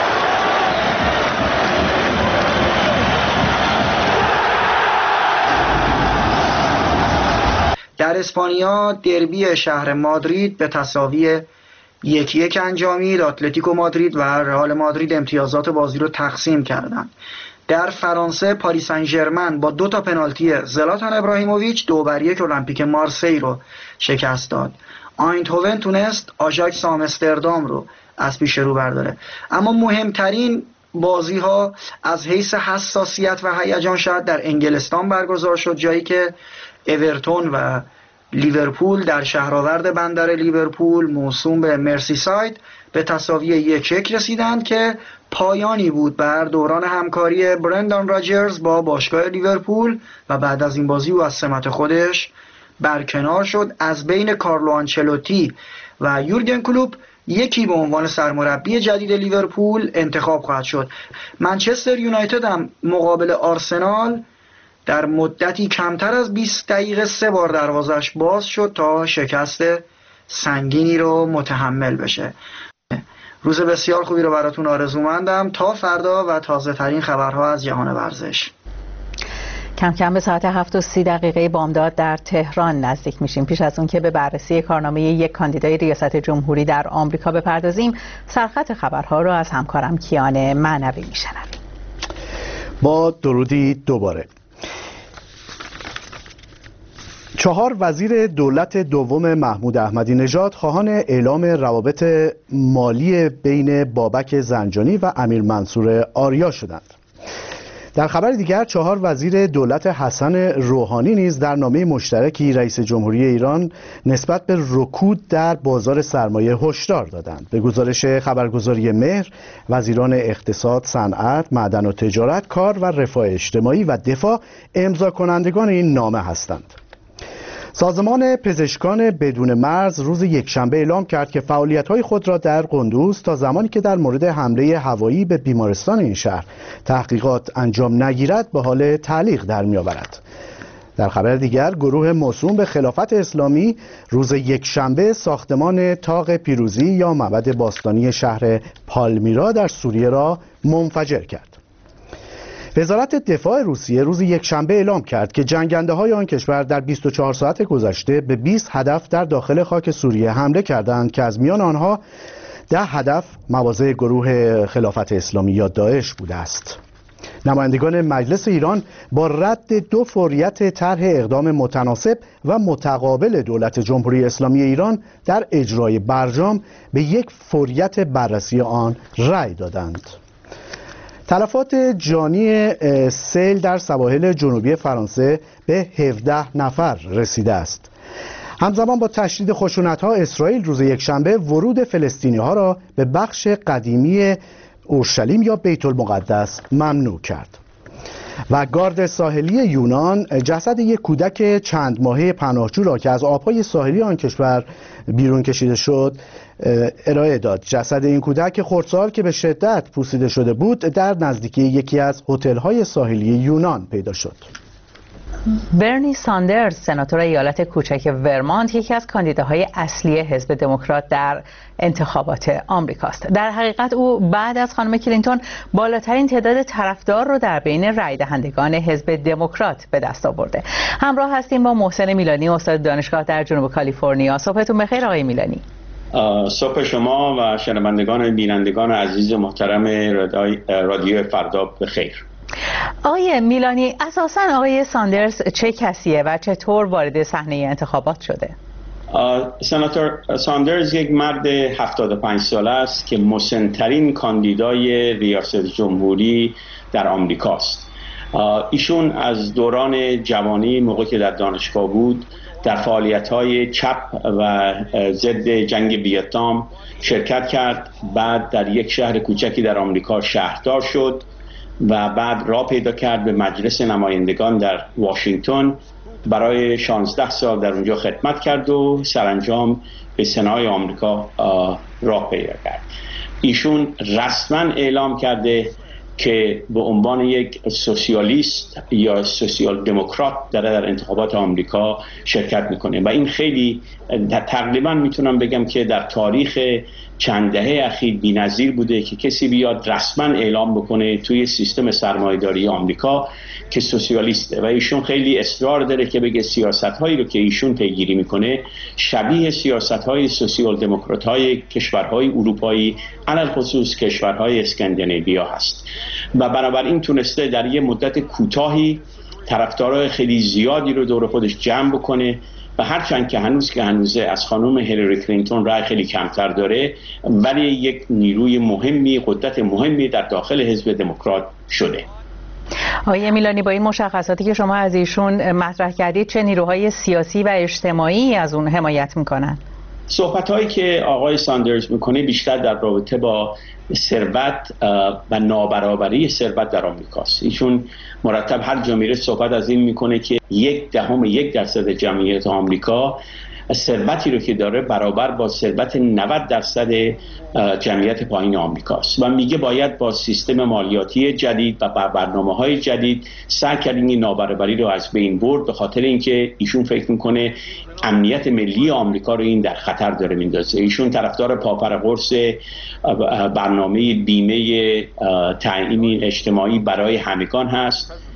در اسپانیا دربی شهر مادرید به تساوی یک یک انجامید. اتلتیکو مادرید و رئال مادرید امتیازات بازی رو تقسیم کردند. در فرانسه پاریس سن ژرمن با دو تا پنالتی زلاتان ابراهیموویچ دو بر یک المپیک مارسی رو شکست داد. آیندهوون تونست آژاکس آمستردام رو از پیش رو برداره. اما مهمترین بازی ها از حیث حساسیت و هیجان شاید در انگلستان برگزار شد، جایی که اورتون و لیورپول در شهرآورد بندر لیورپول موسوم به مرسیساید به تساوی یک یک رسیدند که پایانی بود بر دوران همکاری برندان راجرز با باشگاه لیورپول و بعد از این بازی او از سمت خودش برکنار شد. از بین کارلو آنچلوتی و یورگن کلوپ یکی به عنوان سرمربی جدید لیورپول انتخاب خواهد شد. منچستر یونایتد هم مقابل آرسنال در مدتی کمتر از بیست دقیقه سه بار دروازش باز شد تا شکست سنگینی رو متحمل بشه. روز بسیار خوبی رو براتون آرزومندم. تا فردا و تازه ترین خبرها از جهان ورزش. کم کم به ساعت هفت و سی دقیقه بامداد در تهران نزدیک میشیم. پیش از اون که به بررسی کارنامه یک کاندیدای ریاست جمهوری در آمریکا بپردازیم، سرخط خبرها را از همکارم کیان معنوی میشنویم. با درودی دوباره. چهار وزیر دولت دوم محمود احمدی نژاد خواهان اعلام روابط مالی بین بابک زنجانی و امیر منصور آریا شدند. در خبر دیگر، چهار وزیر دولت حسن روحانی نیز در نامه مشترکی رئیس جمهوری ایران نسبت به رکود در بازار سرمایه هشدار دادند. به گزارش خبرگزاری مهر، وزیران اقتصاد، صنعت، معدن و تجارت، کار و رفاه اجتماعی و دفاع امضا کنندگان این نامه هستند. سازمان پزشکان بدون مرز روز یکشنبه اعلام کرد که فعالیت‌های خود را در قندوز تا زمانی که در مورد حمله هوایی به بیمارستان این شهر تحقیقات انجام نگیرد به حال تعلیق در می‌آورد. در خبر دیگر، گروه موسوم به خلافت اسلامی روز یکشنبه ساختمان طاق پیروزی یا معبد باستانی شهر پالمیرا در سوریه را منفجر کرد. وزارت دفاع روسیه روز یکشنبه اعلام کرد که جنگنده‌های آن کشور در بیست و چهار ساعت گذشته به بیست هدف در داخل خاک سوریه حمله کردند که از میان آنها ده هدف مواضع گروه خلافت اسلامی یا داعش بوده است. نمایندگان مجلس ایران با رد دو فوریت طرح اقدام متناسب و متقابل دولت جمهوری اسلامی ایران در اجرای برجام به یک فوریت بررسی آن رأی دادند. تلفات جانی سیل در سواحل جنوبی فرانسه به هفده نفر رسیده است. همزمان با تشدید خشونت‌ها، اسرائیل روز یکشنبه ورود فلسطینی‌ها را به بخش قدیمی اورشلیم یا بیت المقدس ممنوع کرد. و گارد ساحلی یونان جسد یک کودک چند ماهه پناهجو را که از آبهای ساحلی آن کشور بیرون کشیده شد ارائه داد. جسد این کودک خردسال که به شدت پوسیده شده بود در نزدیکی یکی از هتل‌های ساحلی یونان پیدا شد. برنی ساندرز، سناتور ایالت کوچک ورمانت، یکی از کاندیداهای اصلی حزب دموکرات در انتخابات آمریکاست. در حقیقت او بعد از خانم کلینتون بالاترین تعداد طرفدار رو در بین رای دهندگان حزب دموکرات به دست آورده. همراه هستیم با محسن میلانی، استاد دانشگاه در جنوب کالیفرنیا. صبحتون بخیر آقای میلانی. صبح شما و شنوندگان بینندگان عزیز و محترم رادیو فردا بخیر. آقای میلانی، اساساً آقای ساندرز چه کسیه و چطور وارد صحنه انتخابات شده؟ سناتور ساندرز یک مرد هفتاد و پنج ساله است که مسن‌ترین کاندیدای ریاست جمهوری در آمریکاست. ایشون از دوران جوانی، موقعی که در دانشگاه بود، در فعالیت‌های چپ و ضد جنگ ویتنام شرکت کرد. بعد در یک شهر کوچکی در آمریکا شهردار شد و بعد راه پیدا کرد به مجلس نمایندگان در واشنگتن. برای شانزده سال در اونجا خدمت کرد و سرانجام به سنای آمریکا راه پیدا کرد. ایشون رسما اعلام کرده که به عنوان یک سوسیالیست یا سوسیال دموکرات داره در انتخابات آمریکا شرکت میکنه و این خیلی تقریبا میتونم بگم که در تاریخ چند دهه اخیر بی‌نظیر بوده که کسی بیاد رسما اعلام بکنه توی سیستم سرمایه‌داری آمریکا که سوسیالیسته و ایشون خیلی اصرار داره که بگه سیاست‌هایی رو که ایشون پیگیری میکنه شبیه سیاست‌های سوسیال دموکرات‌های کشورهای اروپایی، علل خصوص کشورهای اسکاندیناویا هست و بنابراین تونسته در یه مدت کوتاهی طرفدارای خیلی زیادی رو دور خودش جمع بکنه و هرچند که هنوز که هنوزه از خانم هیلاری کلینتون رای خیلی کمتر داره، ولی یک نیروی مهمی، قدرت مهمی در داخل حزب دموکرات شده. آقای میلانی، با این مشخصاتی که شما از ایشون مطرح کردید، چه نیروهای سیاسی و اجتماعی از اون حمایت میکنن؟ صحبت‌هایی که آقای ساندرز میکنه بیشتر در رابطه با ثروت و نابرابری ثروت در آمریکاست. ایشون مرتب هر جا میره صحبت از این میکنه که یک دهم یک درصد جمعیت آمریکا ثروتی رو که داره برابر با ثروت نود درصد جمعیت پایین آمریکاست و میگه باید با سیستم مالیاتی جدید و برنامه‌های جدید سعی کرد این نابرابری رو از بین برد، به خاطر اینکه ایشون فکر میکنه امنیت ملی آمریکا رو این در خطر داره میندازه. ایشون طرفدار پاپر قرص برنامه بیمه تأمین اجتماعی برای همگان هست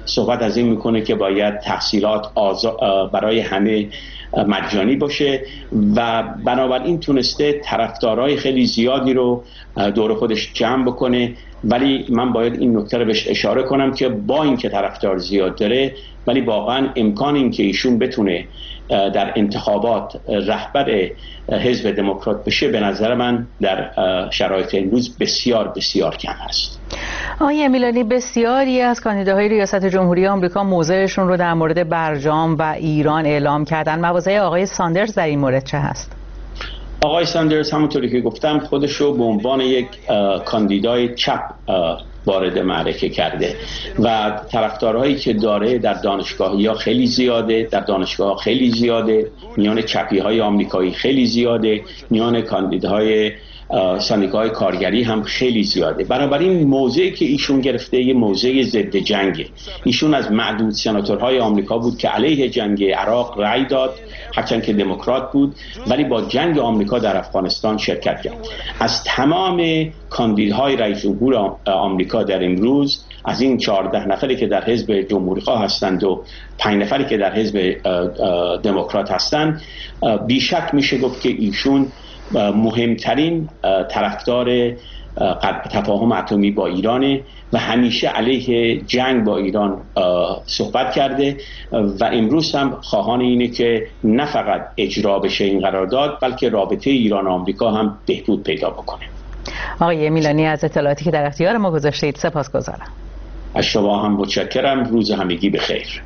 صحبت از این میکنه که باید تحصیلات برای همه مجانی باشه و بنابراین تونسته طرفدارای خیلی زیادی رو دور خودش جمع بکنه. ولی من باید این نکته رو بهش اشاره کنم که با اینکه طرفدار زیاد داره، ولی واقعا امکان این که ایشون بتونه در انتخابات رهبر حزب دموکرات بشه به نظر من در شرایط امروز بسیار بسیار کم است. آقای میلانی، بسیاری از کاندیداهای ریاست جمهوری آمریکا موضعشون رو در مورد برجام و ایران اعلام کردن. مواضع آقای ساندرز در این مورد چه هست؟ آقای ساندرز همونطوری که گفتم خودش رو به عنوان یک کاندیدای چپ وارد معرکه کرده و طرفدارهایی که داره در دانشگاهی‌ها خیلی زیاده، در دانشگاه خیلی زیاده، میان چپی‌های آمریکایی خیلی زیاده، میان کاندیداهای سندیکاهای کارگری هم خیلی زیاده. بنابراین موضعی که ایشون گرفته یه موضع ضد جنگه. ایشون از معدود سناتورهای آمریکا بود که علیه جنگ عراق رأی داد، هرچند که دموکرات بود، ولی با جنگ آمریکا در افغانستان شرکت کرد. از تمام کاندیدهای رئیس جمهور آمریکا در امروز، از این چهارده نفری که در حزب جمهوری‌خواه هستند و پنج نفری که در حزب دموکرات هستند، بیشک میشه گفت که ایشون مهمترین طرفدار تفاهم اتمی با ایرانه و همیشه علیه جنگ با ایران صحبت کرده و امروز هم خواهان اینه که نه فقط اجرا بشه این قرارداد، بلکه رابطه ایران و آمریکا هم بهبود پیدا بکنه. آقای میلانی، از اطلاعاتی که در اختیار ما گذاشتید سپاسگزارم. از شما هم متشکرم. روز همگی بخیر.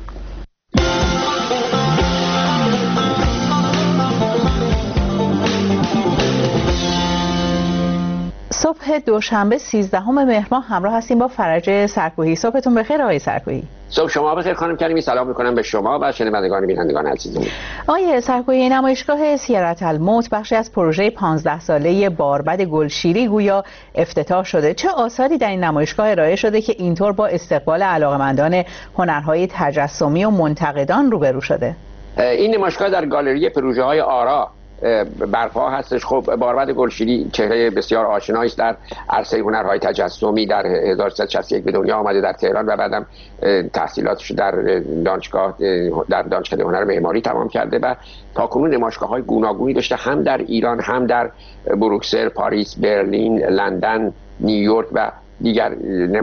صبح دوشنبه سیزدهم مهر ماه همراه هستیم با فرج سرکوهی. صبحتون بخیر آقای سرکوهی. صبح شما بخیر خانم کریمی. سلام میکنم به شما و شنوندگان بینندگان عزیزم. آقای سرکوهی، نمایشگاه سیرت الموت بخشی از پروژه پانزده ساله باربد گلشیری گویا افتتاح شده. چه آثاری در این نمایشگاه ارائه شده که اینطور با استقبال علاقه‌مندان هنرهای تجسمی و منتقدان روبرو شده؟ این نمایشگاه در گالری پروژه های آرا برپا هستش. خب باربد گلشیری چهره بسیار آشنایی است در عرصه هنرهای تجسمی. در هزار و سیصد و شصت و یک به دنیا آمده در تهران و بعدم تحصیلاتش در دانشگاه در دانشکده هنر معماری تمام کرده و تاکنون نمایشگاه‌های گوناگونی داشته، هم در ایران، هم در بروکسل، پاریس، برلین، لندن، نیویورک و دیگر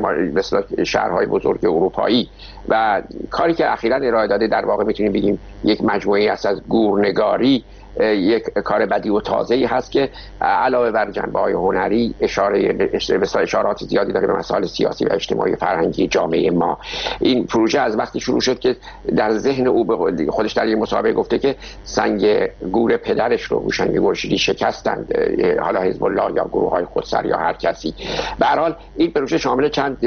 شهرهای بزرگ اروپایی. و کاری که اخیراً ارائه داده در واقع میتونیم بگیم یک مجموعه است از گورنگاری، یک کار بدیع و تازه‌ای هست که علاوه بر جنبه‌های هنری اشاره به اشارات زیادی داره به مسائل سیاسی و اجتماعی فرهنگی جامعه ما. این پروژه از وقتی شروع شد که در ذهن او خودش در یک مسابقه گفته که سنگ گور پدرش رو هوشنگ گلشیری شکستند، حالا حزب الله یا گروه‌های خودسر یا هر کسی. به هر حال این پروژه شامل چند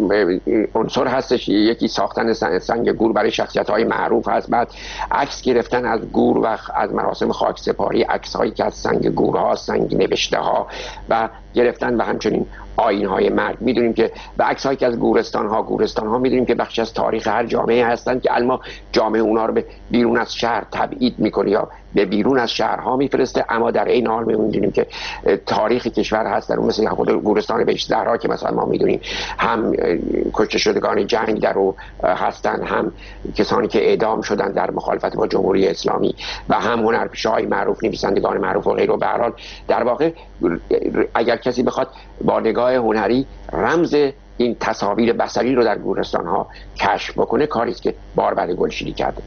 عنصر هستش. یکی ساختن سنگ گور برای شخصیت‌های معروف هست، بعد عکس گرفتن از گور و از مراسم خاک سپاری، عکس هایی که از سنگ گورها، سنگ نوشته ها و گرفتن و همچنین آیین های مرگ. میدونیم که و عکس هایی که از گورستان ها گورستان ها میدونیم که بخش از تاریخ هر جامعه هستند که الما جامعه اونها رو به بیرون از شهر تبعید میکنه یا به بیرون از شهرها میفرسته، اما در این حال میدونیم که تاریخ کشور هست در اون، مثل خود گورستان بهشت زهرا که مثلا ما میدونیم هم کشته شدگان جنگ در رو هستند، هم کسانی که اعدام شدن در مخالفت با جمهوری اسلامی و هم هنرپیشه‌های معروف، نویسندگان معروف و غیره. و به هر حال در واقع اگر کسی بخواد با نگاه هنری رمز این تصاویر بصری رو در گورستان ها کشف بکنه، کاری است که باربد گلشیری کرده.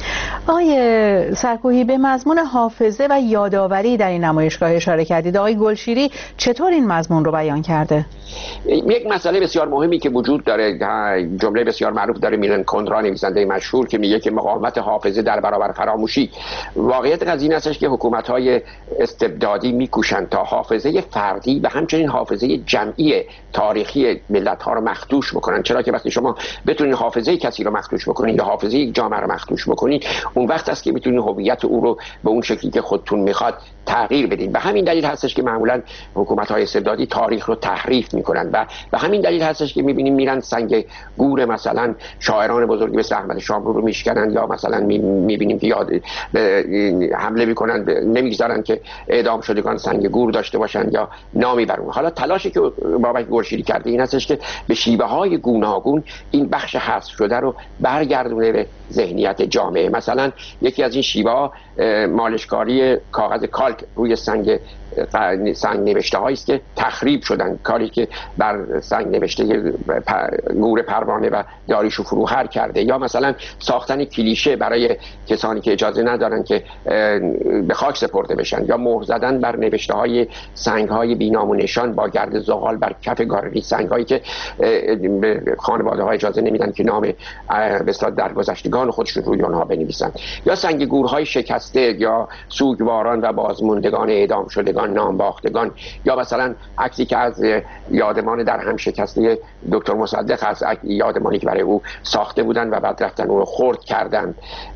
آقای سرکوهی، به مضمون حافظه و یادآوری در این نمایشگاه اشاره کردید. آقای گلشیری چطور این مضمون رو بیان کرده؟ یک مسئله بسیار مهمی که وجود داره، جمله بسیار معروف داره میلن کندرا، نویسنده مشهور، که میگه که مقاومت حافظه در برابر فراموشی. واقعیت قضیه این هستش که حکومت‌های استبدادی میکوشند تا حافظه فردی و همچنین حافظه جمعی تاریخی ملت‌ها رو مخدوش بکنن. چرا که وقتی شما بتونید حافظه کسی رو مخدوش بکنید یا حافظه یک جامعه رو مخدوش بکنید، کنید، اون وقت است که میتونید هویت او رو به اون شکلی که خودتون میخواد تغییر بدید. به همین دلیل هستش که معمولا حکومت‌های استبدادی تاریخ رو تحریف میکنن و به همین دلیل هستش که میبینیم میرن سنگ گور مثلا شاعران بزرگی مثل احمد شاملو رو میشکنن، یا مثلا میبینیم که یاد حمله میکنن، نمیگذارن که اعدام شدگان سنگ گور داشته باشن یا نامی بر اون. حالا تلاشی که بابک گورشیری کرده این هستش که به شیوه های گوناگون این بخش حذف شده رو برگردونه به ذهنیت جامعه. مثلا یکی از این شیوه ها مالشکاری کاغذ کالک روی سنگ سنگ نوشته هایی است که تخریب شدن، کاری که بر سنگ نوشته گور پروانه و داریوش فروهر کرده، یا مثلا ساختن کلیشه برای کسانی که اجازه ندارن که به خاک سپرده بشن، یا مهر زدن بر نوشته های سنگ های بی‌نام و نشان با گرد زغال بر کف گالری، سنگ هایی که به خانواده ها اجازه نمیدن که نام بسیار درگذشتگان خودشون روی اونها بنویسن، یا سنگ گورهای شکسته یا سوگواران و بازموندگان اعدام شدگان نام باختگان، یا مثلا عکسی که از یادمان در هم شکسته دکتر مصدق هست، یادمانی که برای او ساخته بودن و بعد رفتن او رو خرد کردن،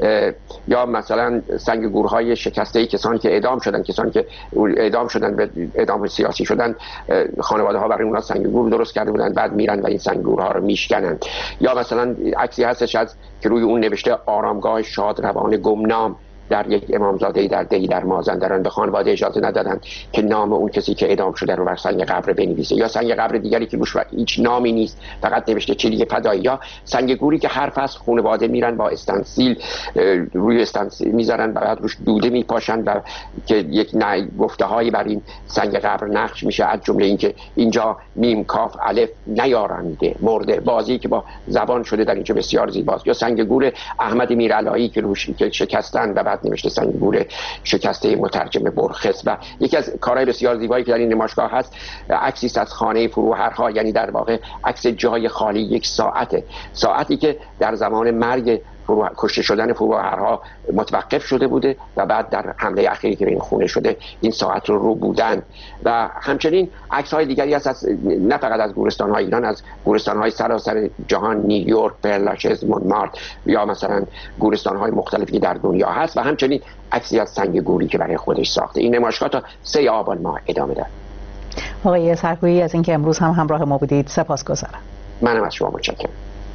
یا مثلا سنگ گورهای شکسته کسانی که اعدام شدن، کسانی که اعدام شدن به اعدام سیاسی شدن، خانواده ها برای اونها سنگ گور درست کرده بودن، بعد میرن و این سنگ گورها رو میشکنن. یا مثلا عکسی هستش از که روی اون نوشته آرامگاه شادروان گمنام در یک امامزاده‌ای در دی در مازندران، به خانواده اجازه ندادن که نام اون کسی که اعدام شده رو بر سنگ قبر بنویسه، یا سنگ قبر دیگری که روش هیچ نامی نیست، فقط نوشته چلیک فدایی، یا سنگ گوری که هر فصل خانواده میرن با استانسیل روی استانسیل میذارن و بعد روش دوده میپاشن و که یک گفته هایی بر این سنگ قبر نقش میشه، از جمله اینکه اینجا میم کاف الف نیارنده مرده، بازی که با زبان شده در اینجا بسیار زیباست. یا سنگ گور احمد میرعلایی که روش که شکستن و بعد نوشته سنگ گور شکسته مترجم برخس. و یکی از کارهای بسیار زیبایی که در این نمایشگاه هست عکسی است از خانه فروهرها، یعنی در واقع عکس جای خالی یک ساعته، ساعتی که در زمان مرگ فرو... کشته شدن فروهرها متوقف شده بوده و بعد در حمله اخیری که به این خونه شده این ساعت رو رو بودن. و همچنین عکس های دیگری هست از نه فقط از گورستان های ایران، از گورستان های سراسر جهان، نیویورک، پرلاچز، مونمارت، یا مثلا گورستان های مختلفی که در دنیا هست، و همچنین عکسی از سنگ گوری که برای خودش ساخته. این نمایشگاه تا سه آبان ماه ادامه داره. آقای سرکویی از اینکه امروز هم همراه ما بودید سپاسگزارم. منم از شما متشکرم.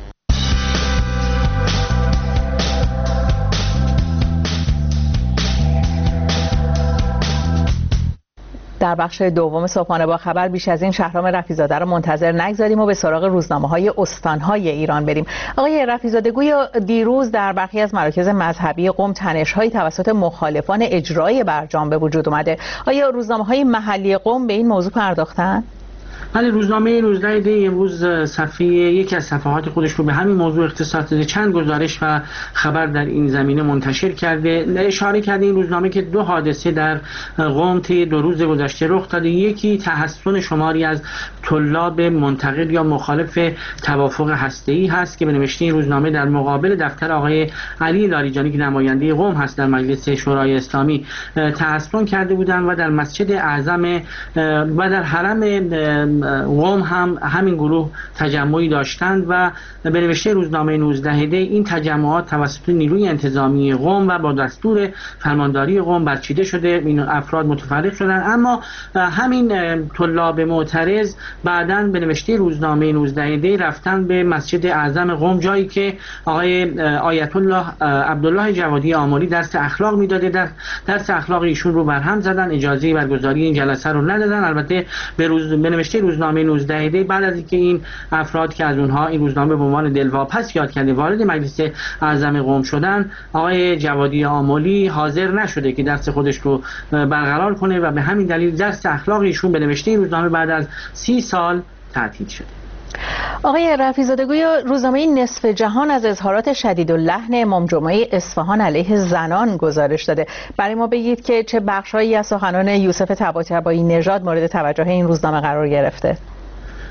در بخش دوم صبحانه با خبر بیش از این شهرام رفیع‌زاده رو منتظر نگذاریم و به سراغ روزنامه‌های استان‌های ایران بریم. آقای رفیع‌زاده، گویا دیروز در برخی از مراکز مذهبی قم تنش‌هایی توسط مخالفان اجرای برجام به وجود اومده. آیا روزنامه‌های محلی قم به این موضوع پرداختن؟ ولی روزنامه نوزده دی امروز صفحه یکی از صفحات خودش رو به همین موضوع اختصاص داده، چند گزارش و خبر در این زمینه منتشر کرده. اشاره کرده این روزنامه که دو حادثه در قم طی دو روز گذشته رخ داده. یکی تحسن شماری از طلاب منتقد یا مخالف توافق هسته‌ای هست که به نوشته این روزنامه در مقابل دفتر آقای علی لاریجانی که نماینده قم هست در مجلس شورای اسلامی تحسن کرده بودند و در مسجد اعظم و در حرم قم هم همین گروه تجمعی داشتند و به نوشته روزنامه نوزده دی این تجمعات توسط نیروی انتظامی قم و با دستور فرمانداری قم برچیده شده، این افراد متفرق شدند. اما همین طلاب معترض بعداً به نوشته روزنامه نوزده دی رفتن به مسجد اعظم قم، جایی که آقای آیت الله عبدالله جوادی آملی درس اخلاق میداده. در درس اخلاق ایشون رو برهم زدن، اجازه برگزاری این جلسه رو ندادن. البته به روز به نوشته روزنامه نوزده دی بعد از اینکه این افراد که از اونها این روزنامه به عنوان دلواپس یاد کرده وارد مجلس اعظم قم شدن، آقای جوادی آملی حاضر نشده که درس خودش رو برقرار کنه و به همین دلیل درس اخلاق ایشون به نوشته روزنامه بعد از سی سال تعطیل شده. آقای رفیع‌زاده، گویا روزنامه نصف جهان از اظهارات شدیداللحن امام جمعه اصفهان علیه زنان گزارش داده. برای ما بگید که چه بخشایی از سخنان یوسف طباطبایی نژاد مورد توجه این روزنامه قرار گرفته؟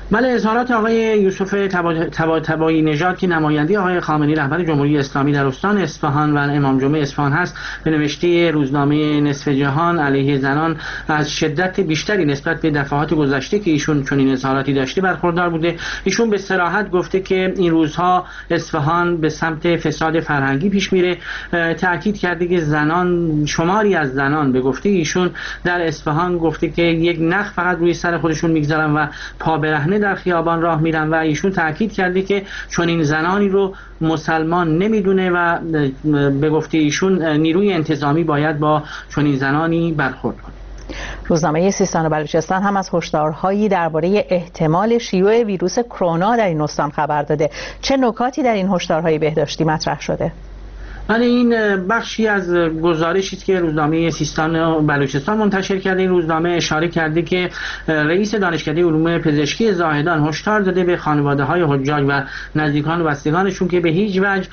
بله، اظهارات آقای یوسف طباطبایی نژاد که نماینده آقای خامنه‌ای رهبر جمهوری اسلامی در استان اصفهان و امام جمعه اصفهان هست به نوشته روزنامه نصف جهان علیه زنان از شدت بیشتری نسبت به دفعات گذشته که ایشون چنین اظهاراتی داشته برخوردار بوده. ایشون به صراحت گفته که این روزها اصفهان به سمت فساد فرهنگی پیش میره. تاکید کرده که زنان، شماری از زنان به گفته ایشون در اصفهان گفته که یک نخ فقط روی سر خودشون میگذارن و پا برهنه در خیابان راه میرن و ایشون تاکید کرده که چون این زنانی رو مسلمان نمیدونه و به گفته ایشون نیروی انتظامی باید با چون این زنانی برخورد کنه. روزنامه سیستان و بلوچستان هم از هشدارهایی درباره احتمال شیوع ویروس کرونا در این استان خبر داده. چه نکاتی در این هشدارهای بهداشتی مطرح شده؟ من این بخشی از گزارشی است که روزنامه سیستان و بلوچستان منتشر کرده. این روزنامه اشاره کرده که رئیس دانشکده علوم پزشکی زاهدان هشدار داده به خانواده‌های حجاج و نزدیکان و بستگانشون که به هیچ وجه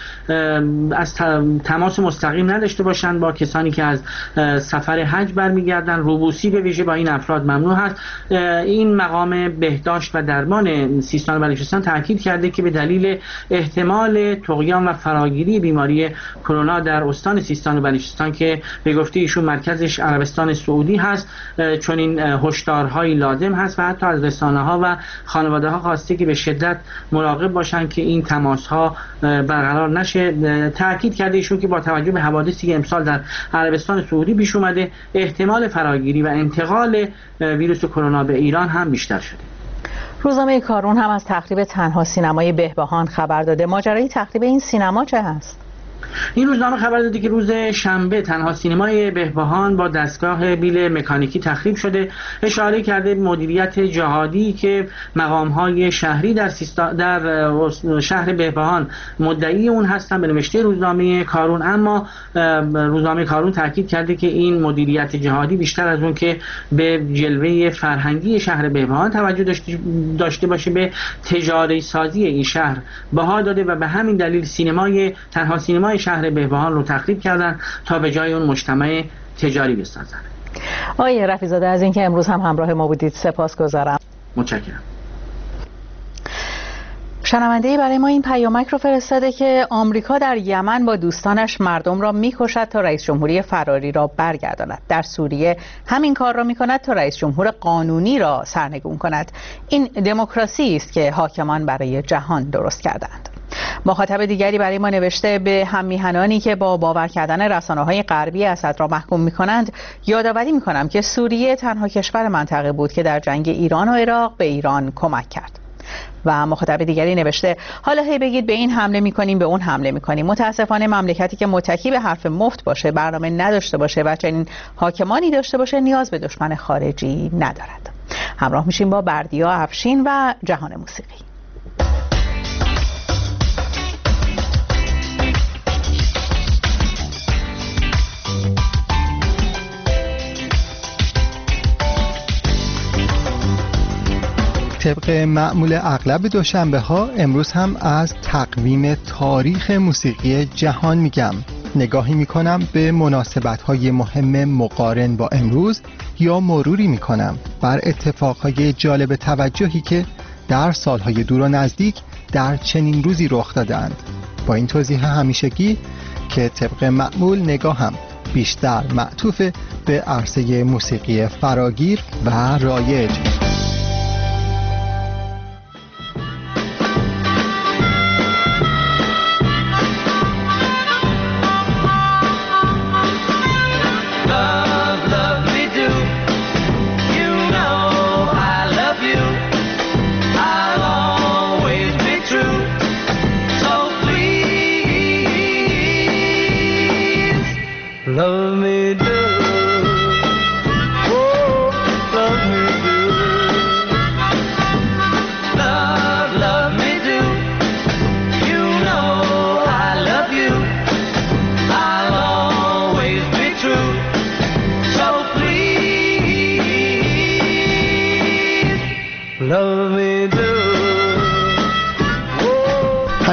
از تماس مستقیم نداشته باشند با کسانی که از سفر حج برمیگردن. روبوسی به ویژه با این افراد ممنوع است. این مقام بهداشت و درمان سیستان و بلوچستان تاکید کرده که به دلیل احتمال طغیان و فراگیری بیماری کرونا در استان سیستان و بلوچستان که به گفته ایشون مرکزش عربستان سعودی هست، چون این هشدارهای لازم هست و حتی از رسانه‌ها و خانواده‌ها خواسته که به شدت مراقب باشن که این تماس‌ها برقرار نشه. تاکید کرده ایشون که با توجه به حوادثی که امسال در عربستان سعودی پیش اومده، احتمال فراگیری و انتقال ویروس کرونا به ایران هم بیشتر شده. روزنامه کارون هم از تخریب تنها سینمای بهبهان خبر داده. ماجرای تخریب این سینما چه هست؟ این روزنامه خبر داده که روز شنبه تنها سینمای بهبهان با دستگاه بیل مکانیکی تخریب شده. اشاره کرده مدیریت جهادی که مقام‌های شهری در در شهر بهبهان مدعی اون هستن به نوشته روزنامه کارون، اما روزنامه کارون تاکید کرده که این مدیریت جهادی بیشتر از اون که به جلوه فرهنگی شهر بهبهان توجه داشته باشه به تجاری سازی این شهر بها داده و به همین دلیل سینمای تنها سینمای شهر بهبهان رو تخریب کردن تا به جای اون مجتمع تجاری بسازن. آقای رفیع‌زاده از اینکه امروز هم همراه ما بودید سپاسگزارم. متشکرم. شنونده‌ای برای ما این پیامک رو فرستاده که آمریکا در یمن با دوستانش مردم را می‌کشد تا رئیس جمهوری فراری را برگرداند. در سوریه همین کار را می‌کند تا رئیس جمهور قانونی را سرنگون کند. این دموکراسی است که حاکمان برای جهان درست کردند. مخاطب دیگری برای ما نوشته به هم‌میهنانی که با باور کردن رسانه‌های غربی اسد را محکوم می‌کنند یادآوری می‌کنم که سوریه تنها کشور منطقه بود که در جنگ ایران و عراق به ایران کمک کرد. و مخاطب دیگری نوشته حالا هی بگید به این حمله می‌کنیم به اون حمله می‌کنیم. متأسفانه مملکتی که متکی به حرف مفت باشه، برنامه نداشته باشه و چنین حاکمانی داشته باشه نیاز به دشمن خارجی ندارد. همراه میشیم با بردیا افشین و جهان موسیقی. طبق معمول اغلب دوشنبه ها امروز هم از تقویم تاریخ موسیقی جهان میگم. نگاهی میکنم به مناسبت های مهم مقارن با امروز یا مروری میکنم بر اتفاقهای جالب توجهی که در سالهای دور و نزدیک در چنین روزی رخ دادند. با این توضیح همیشگی که طبق معمول نگاهم بیشتر معطوف به عرصه موسیقی فراگیر و رایج.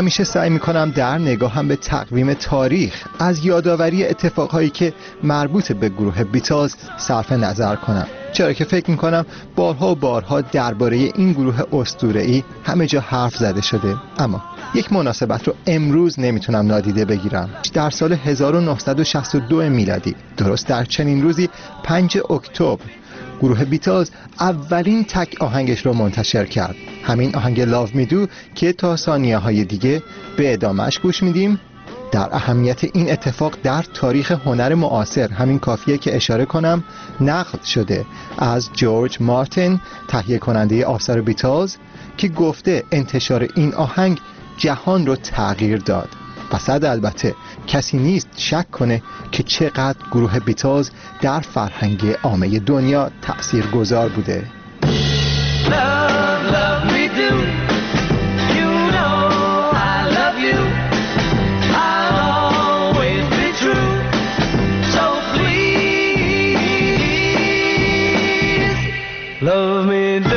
همیشه سعی میکنم در نگاهم به تقویم تاریخ از یادآوری اتفاقهایی که مربوط به گروه بیتلز صرف نظر کنم، چرا که فکر میکنم بارها و بارها درباره این گروه اسطوره‌ای همه جا حرف زده شده، اما یک مناسبت رو امروز نمیتونم نادیده بگیرم. در سال هزار و نهصد و شصت و دو میلادی، درست در چنین روزی پنج اکتبر، گروه بیتلز اولین تک آهنگش رو منتشر کرد، همین آهنگ لاو می دو که تا ثانیه های دیگه به ادامهش گوش میدیم. در اهمیت این اتفاق در تاریخ هنر معاصر همین کافیه که اشاره کنم نقل شده از جورج مارتین، تهیه کننده آثار بیتلز، که گفته انتشار این آهنگ جهان رو تغییر داد. و صد البته کسی نیست شک کنه که چقدر گروه بیتلز در فرهنگ عامه دنیا تأثیر گذار بوده. Love, love me do. You know I love you. I'll always be true. So please love me do.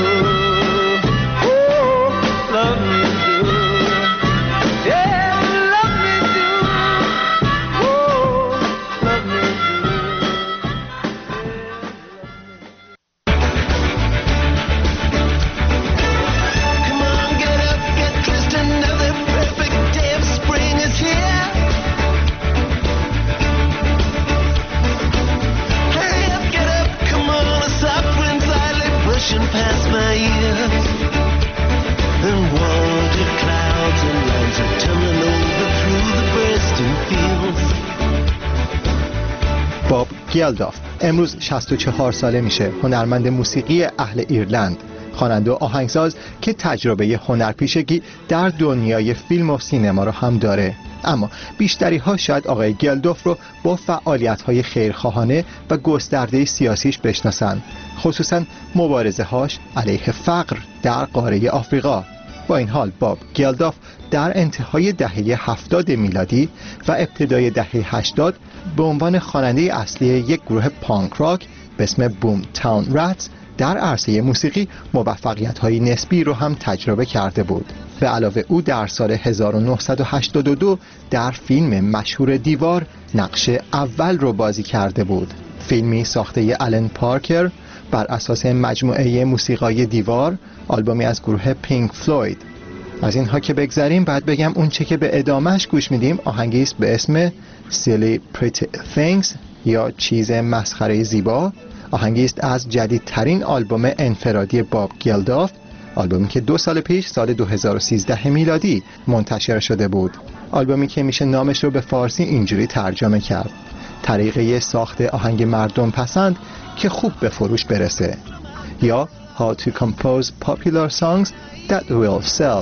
باب گلداف امروز شصت و چهار ساله میشه. هنرمند موسیقی اهل ایرلند، خواننده و آهنگساز که تجربه هنرپیشگی در دنیای فیلم و سینما رو هم داره، اما بیشتری ها شاید آقای گلداف رو با فعالیت های خیرخواهانه و گسترده سیاسیش بشناسن، خصوصا مبارزه هاش علیه فقر در قاره آفریقا. با این حال باب گلداف در انتهای دهه هفتاد میلادی و ابتدای دهه هشتاد به عنوان خواننده اصلی یک گروه پانک راک به اسم بوم تاون راتس در عرصه موسیقی موفقیت‌های نسبی رو هم تجربه کرده بود. به علاوه او در سال هزار و نهصد و هشتاد و دو در فیلم مشهور دیوار نقش اول رو بازی کرده بود، فیلمی ساخته آلن پارکر بر اساس مجموعه موسیقای دیوار، آلبومی از گروه پینک فلوید. از اینها که بگذریم، بعد بگم اون چه که به ادامهش گوش میدیم آهنگی است به اسم Silly Pretty Things یا چیز مسخره زیبا. آهنگی است از جدیدترین آلبوم انفرادی باب گلداف، آلبومی که دو سال پیش سال دو هزار و سیزده میلادی منتشر شده بود. آلبومی که میشه نامش رو به فارسی اینجوری ترجمه کرد: طریقه ساخت آهنگ مردم پسند که خوب به فروش برسه، یا How to compose popular songs that will sell.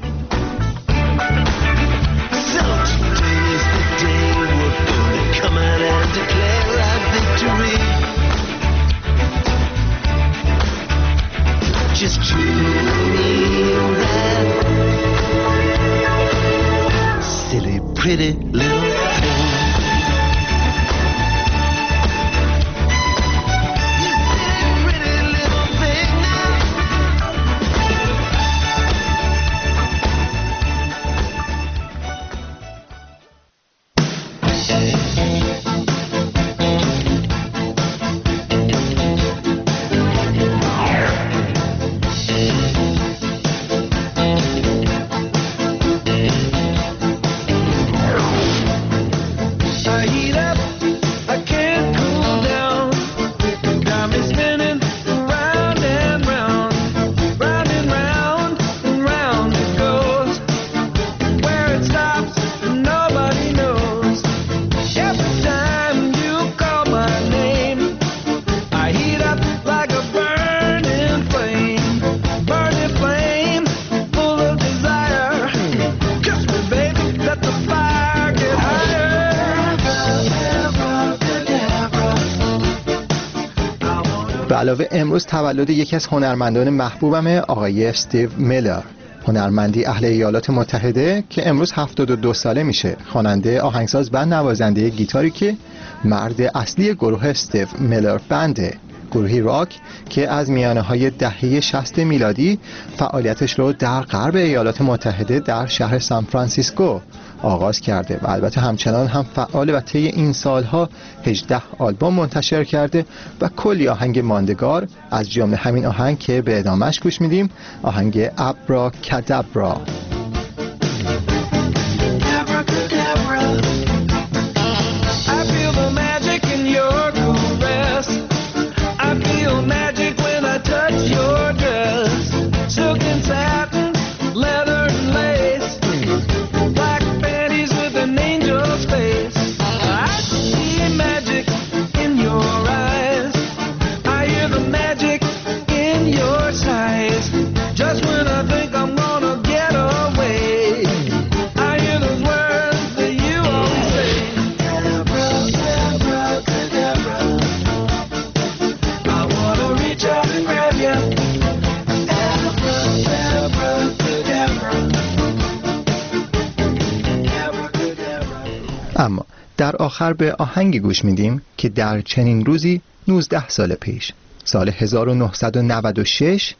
Just dreaming that silly pretty little thing. علاوه امروز تولد یکی از هنرمندان محبوبم آقای استیو میلر، هنرمندی اهل ایالات متحده که امروز هفتاد و دو ساله میشه، خواننده، آهنگساز و نوازنده گیتاری که مرد اصلی گروه استیو میلر بنده. گروهی راک که از میانه‌های دهه شصت میلادی فعالیتش رو در غرب ایالات متحده در شهر سان فرانسیسکو آغاز کرده و البته همچنان هم فعال و طی این سالها هجده آلبوم منتشر کرده و کلی آهنگ ماندگار، از جمله همین آهنگ که به ادامهش گوش میدیم، آهنگ ابرا کدابرا. اما در آخر به آهنگی گوش میدیم که در چنین روزی نوزده سال پیش، سال هزار و نهصد و نود و شش،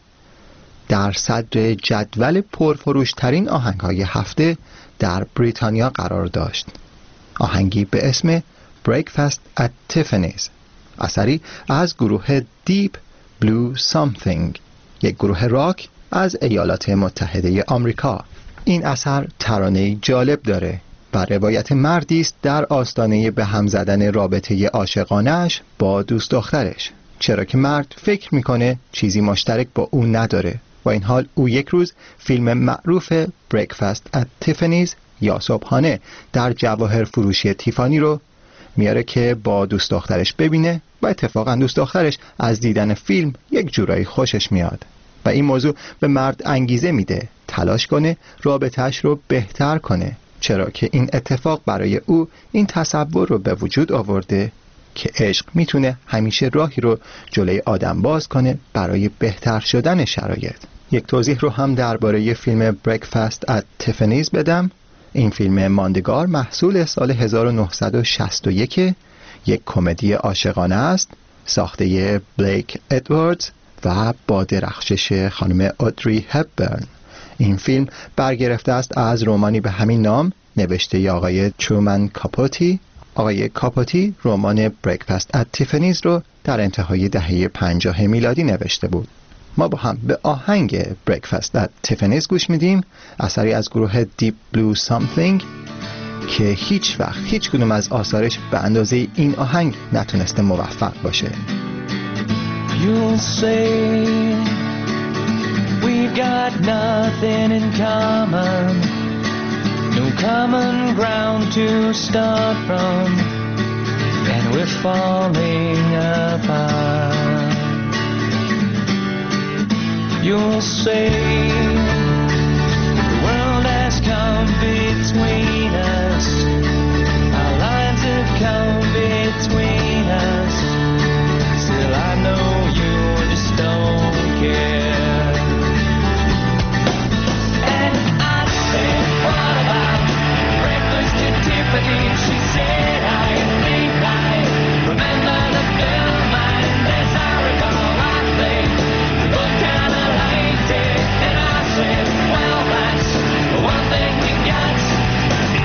در صدر جدول پرفروشترین آهنگ‌های هفته در بریتانیا قرار داشت. آهنگی به اسم Breakfast at Tiffany's، اثری از گروه Deep Blue Something، یک گروه راک از ایالات متحده آمریکا. این اثر ترانه‌ای جالب داره و روایت مردی است در آستانه به هم زدن رابطه عاشقانه‌اش با دوست دخترش، چرا که مرد فکر میکنه چیزی مشترک با او نداره. با این حال او یک روز فیلم معروف Breakfast at Tiffany's یا صبحانه در جواهر فروشی تیفانی رو میاره که با دوست دخترش ببینه و اتفاقا دوست دخترش از دیدن فیلم یک جورایی خوشش میاد و این موضوع به مرد انگیزه میده تلاش کنه رابطه‌اش رو بهتر کنه، چرا که این اتفاق برای او این تصور رو به وجود آورده که عشق میتونه همیشه راهی رو جلوی آدم باز کنه برای بهتر شدن شرایط. یک توضیح رو هم درباره فیلم Breakfast at Tiffany's بدم. این فیلم ماندگار محصول سال هزار و نهصد و شصت و یک، یک کمدی عاشقانه است ساخته بلیک ادواردز و با درخشش خانم اودری هپبرن. این فیلم برگرفته است از رمانی به همین نام نوشته آقای ترومن کاپوتی. آقای کاپوتی رمان Breakfast at Tiffany's رو در انتهای دهه پنجاه میلادی نوشته بود. ما با هم به آهنگ Breakfast at Tiffany's گوش میدیم، اثری از گروه Deep Blue Something که هیچ وقت هیچ کدوم از آثارش به اندازه این آهنگ نتونسته موفق باشه. You'll say we've got nothing in common, no common ground to start from, and we're falling apart. You'll say the world has come between us, our lines have come between us, still I know you just don't care. And I said, what about breakfast at Tiffany's? She said, I think I remember the film, and as I recall, I think we both kind of liked it. And I said, well, that's one thing we got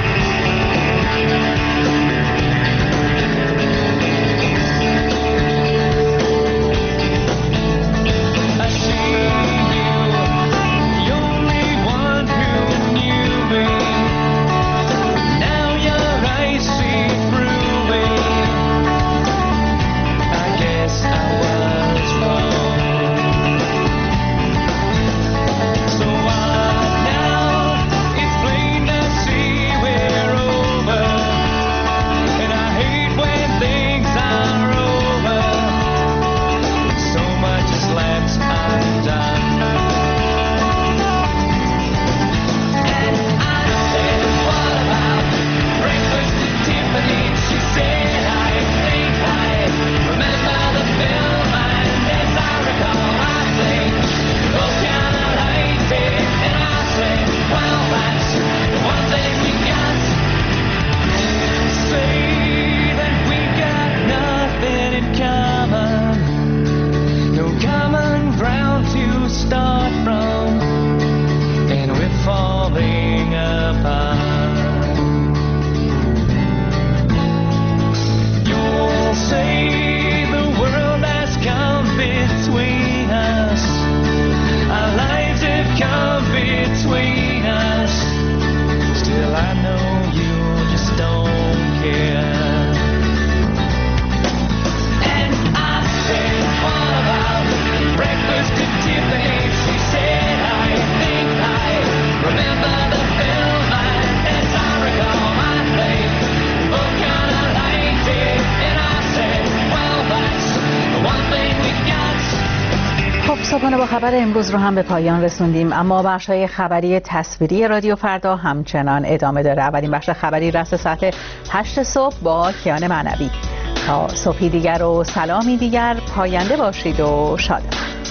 صبحانه با خبر امروز رو هم به پایان رسوندیم، اما بخش‌های خبری تصویری رادیو فردا همچنان ادامه داره. اولین بخش خبری رأس ساعت هشت صبح با کیان معنوی. تا صبحی دیگر و سلامی دیگر، پاینده باشید و شاد.